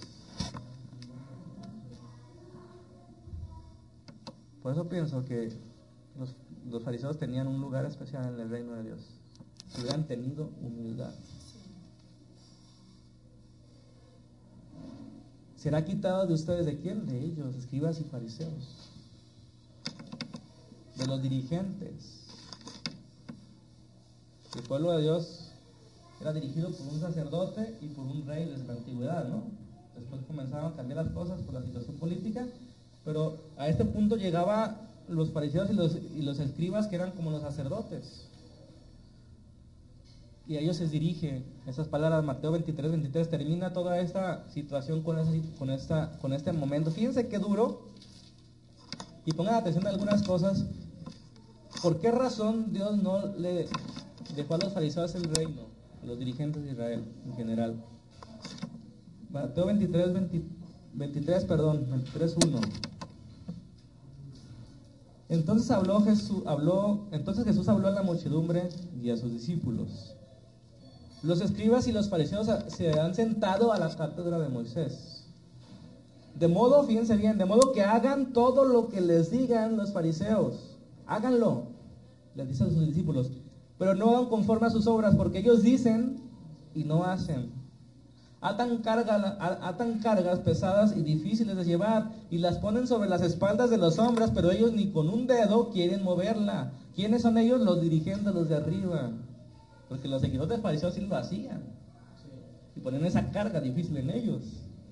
Por eso pienso que los, los fariseos tenían un lugar especial en el reino de Dios, si hubieran tenido humildad. ¿Será quitado de ustedes de quién? De ellos, escribas y fariseos, de los dirigentes. El pueblo de Dios era dirigido por un sacerdote y por un rey desde la antigüedad, ¿no? Después comenzaron a cambiar las cosas por la situación política, pero a este punto llegaban los fariseos y los, y los escribas, que eran como los sacerdotes. Y a ellos se dirige esas palabras. Mateo veintitrés, veintitrés termina toda esta situación con, esa, con, esta, con este momento. Fíjense qué duro, y pongan atención a algunas cosas. ¿Por qué razón Dios no le dejó a los fariseos el reino, a los dirigentes de Israel en general? Mateo veintitrés, veinte, veintitrés, perdón, veintitrés, uno. Entonces habló Jesús, habló, entonces Jesús habló a la muchedumbre y a sus discípulos. Los escribas y los fariseos se han sentado a la cátedra de Moisés. De modo, fíjense bien, de modo que hagan todo lo que les digan los fariseos. Háganlo, les dice a sus discípulos, pero no hagan conforme a sus obras, porque ellos dicen y no hacen. Atan, carga, atan cargas pesadas y difíciles de llevar, y las ponen sobre las espaldas de los hombres, pero ellos ni con un dedo quieren moverla. ¿Quiénes son ellos? Los dirigentes, los de arriba. Porque los seguidores de fariseos sí lo hacían, y ponen esa carga difícil en ellos.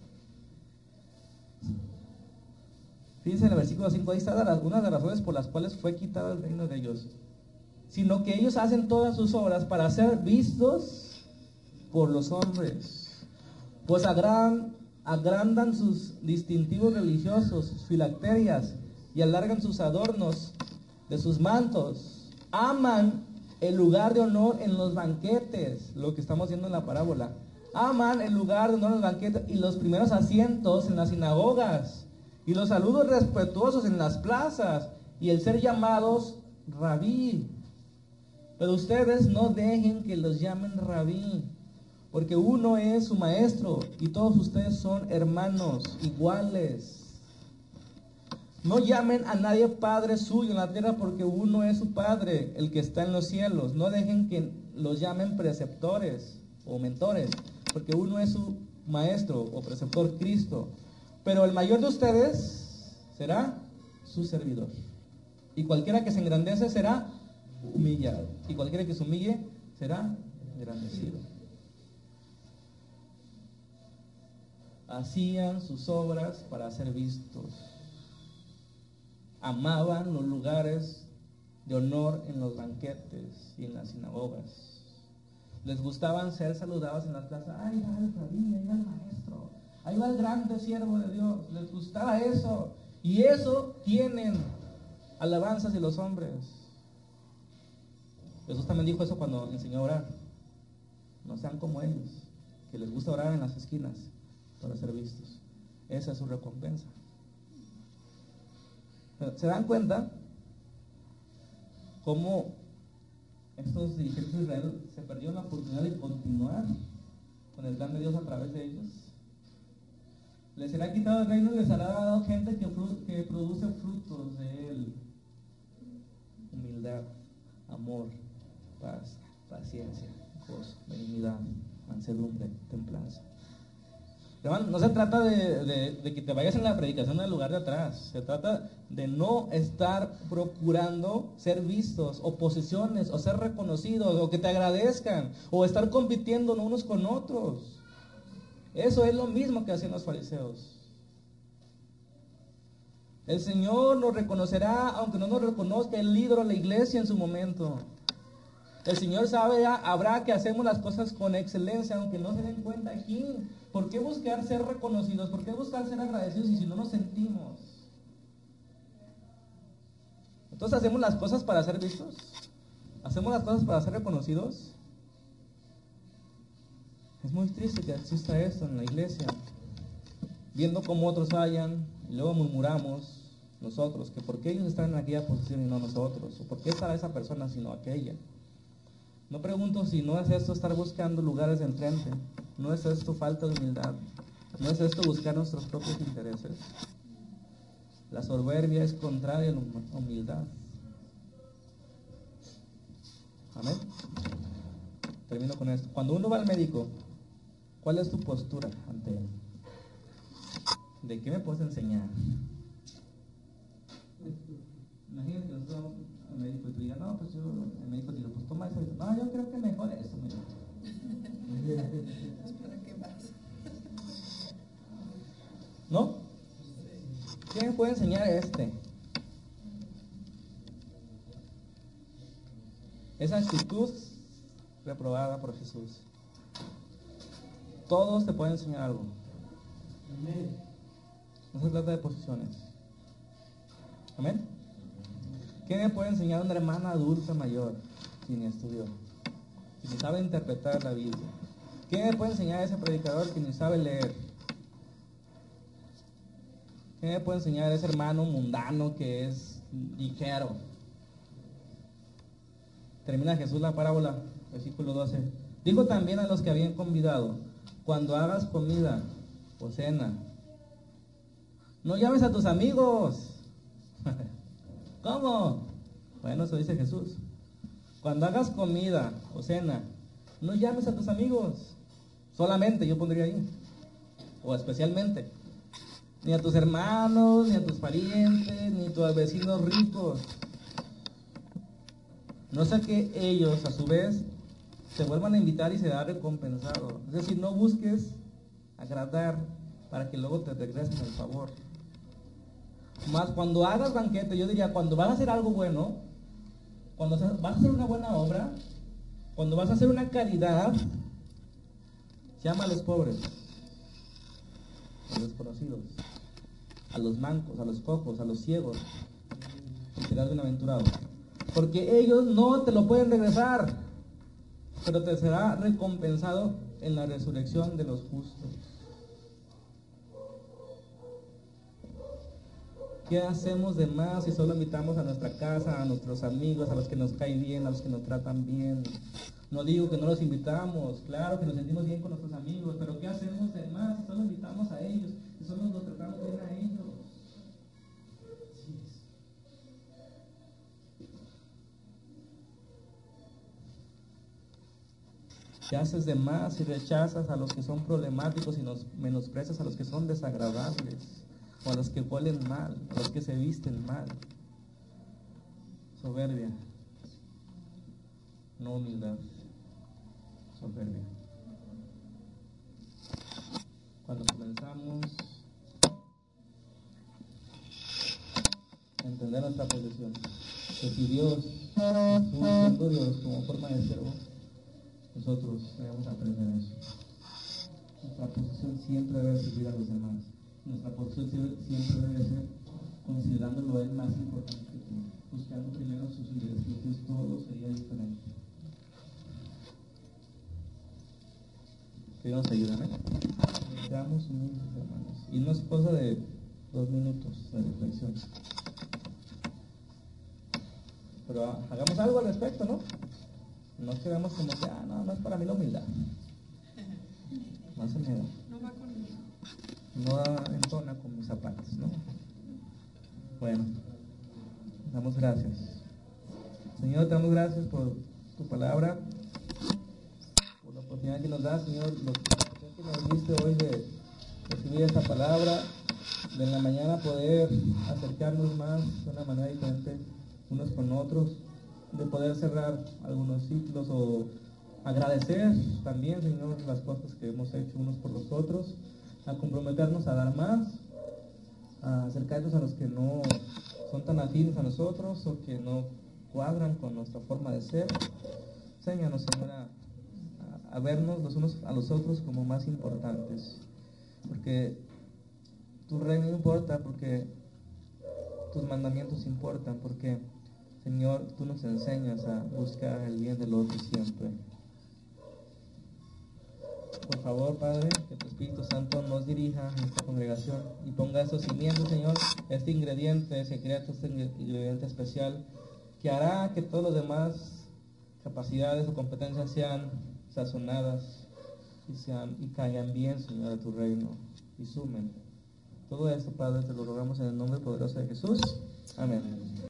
Fíjense en el versículo cinco, ahí está una de las razones por las cuales fue quitado el reino de ellos. Sino que ellos hacen todas sus obras para ser vistos por los hombres, pues agrandan, agrandan sus distintivos religiosos, sus filacterias, y alargan sus adornos de sus mantos. Aman el lugar de honor en los banquetes, lo que estamos viendo en la parábola. Aman el lugar de honor en los banquetes y los primeros asientos en las sinagogas y los saludos respetuosos en las plazas y el ser llamados rabí. Pero ustedes no dejen que los llamen rabí, porque uno es su maestro y todos ustedes son hermanos iguales. No llamen a nadie padre suyo en la tierra, porque uno es su padre, el que está en los cielos. No dejen que los llamen preceptores o mentores, porque uno es su maestro o preceptor, Cristo. Pero el mayor de ustedes será su servidor. Y cualquiera que se engrandece será humillado, y cualquiera que se humille será engrandecido. Hacían sus obras para ser vistos. Amaban los lugares de honor en los banquetes y en las sinagogas. Les gustaban ser saludados en las plazas. Ahí va el rabí, ahí va el maestro, ahí va el grande siervo de Dios. Les gustaba eso. Y eso tienen alabanzas de los hombres. Jesús también dijo eso cuando enseñó a orar. No sean como ellos, que les gusta orar en las esquinas para ser vistos. Esa es su recompensa. ¿Se dan cuenta cómo estos dirigentes de Israel se perdieron la oportunidad de continuar con el plan de Dios a través de ellos? Les será quitado el reino y les hará dado gente que, que produce frutos de él: humildad, amor, paz, paciencia, gozo, benignidad, mansedumbre, templanza. No se trata de, de, de que te vayas en la predicación del lugar de atrás. Se trata de no estar procurando ser vistos, o posiciones, o ser reconocidos, o que te agradezcan, o estar compitiendo unos con otros. Eso es lo mismo que hacían los fariseos. El Señor nos reconocerá, aunque no nos reconozca el líder o la iglesia en su momento. El Señor sabe, habrá que hacemos las cosas con excelencia, aunque no se den cuenta aquí. ¿Por qué buscar ser reconocidos? ¿Por qué buscar ser agradecidos y si no nos sentimos? Entonces, ¿hacemos las cosas para ser vistos? ¿Hacemos las cosas para ser reconocidos? Es muy triste que exista esto en la iglesia. Viendo cómo otros hallan, y luego murmuramos nosotros, que por qué ellos están en aquella posición y no nosotros, o por qué está esa persona sino aquella. No pregunto si no es esto estar buscando lugares de enfrente, no es esto falta de humildad, no es esto buscar nuestros propios intereses. La soberbia es contraria a la humildad. Amén. Termino con esto. Cuando uno va al médico, ¿cuál es tu postura ante él? ¿De qué me puedes enseñar? Imagínate que nosotros vamos al médico y tú digas, no, pues yo, el médico dice, pues toma eso. No, yo creo que mejor eso, mira. ¿Para qué más? ¿No? ¿Quién me puede enseñar este? Esa actitud reprobada por Jesús. Todos te pueden enseñar algo. No se trata de posiciones. Amén. ¿Quién me puede enseñar una hermana adulta mayor si ni estudió, si ni sabe interpretar la Biblia? ¿Quién me puede enseñar a ese predicador que ni sabe leer? ¿Quién me puede enseñar a ese hermano mundano que es ligero? Termina Jesús la parábola, versículo doce. Dijo también a los que habían convidado: cuando hagas comida o cena, no llames a tus amigos. ¿Cómo? Bueno, eso dice Jesús. Cuando hagas comida o cena, no llames a tus amigos. Solamente, yo pondría ahí. O especialmente. Ni a tus hermanos, ni a tus parientes, ni a tus vecinos ricos. No sea que ellos, a su vez, se vuelvan a invitar y se da recompensado. Es decir, no busques agradar para que luego te regresen el favor. Más cuando hagas banquete, yo diría, cuando vas a hacer algo bueno, cuando vas a hacer una buena obra, cuando vas a hacer una caridad, llama a los pobres, a los desconocidos, a los mancos, a los cojos, a los ciegos, y serás bienaventurado. Porque ellos no te lo pueden regresar, pero te será recompensado en la resurrección de los justos. ¿Qué hacemos de más si solo invitamos a nuestra casa, a nuestros amigos, a los que nos caen bien, a los que nos tratan bien? No digo que no los invitamos, claro que nos sentimos bien con nuestros amigos, pero ¿qué hacemos de más si solo invitamos a ellos, si solo los tratamos bien a ellos? ¿Qué haces de más si rechazas a los que son problemáticos y nos menosprecias a los que son desagradables? O a los que huelen mal, a los que se visten mal? Soberbia, no humildad, soberbia. Cuando comenzamos a entender nuestra posición, que si Dios, Jesús, siendo Dios como forma de servo, nosotros debemos aprender eso. Nuestra posición siempre debe servir a los demás. Nuestra posición siempre debe ser considerándolo a Él más importante que tú, buscando primero sus intereses, entonces todo sería diferente. Que Dios nos ayude, ¿eh? Seamos humildes, hermanos. Y no es cosa de dos minutos de reflexión. Pero hagamos algo al respecto, ¿no? No quedamos como que, ah, no, no es para mí la humildad. No se me da. No va conmigo. No entona con mis zapatos, ¿no? Bueno, damos gracias. Señor, te damos gracias por tu palabra, por la oportunidad que nos da, Señor, lo que nos diste hoy de recibir esta palabra, de en la mañana poder acercarnos más de una manera diferente unos con otros, de poder cerrar algunos ciclos o agradecer también, Señor, las cosas que hemos hecho unos por los otros, a comprometernos a dar más, a acercarnos a los que no son tan afines a nosotros o que no cuadran con nuestra forma de ser. Enséñanos, Señor, a, a vernos los unos a los otros como más importantes, porque tu reino importa, porque tus mandamientos importan, porque, Señor, tú nos enseñas a buscar el bien del otro siempre. Por favor, Padre, que tu Espíritu Santo nos dirija en esta congregación y ponga esos cimientos, Señor, este ingrediente secreto, este ingrediente especial, que hará que todas las demás capacidades o competencias sean sazonadas y, sean, y caigan bien, Señor, a tu reino y sumen. Todo esto, Padre, te lo rogamos en el nombre poderoso de Jesús. Amén.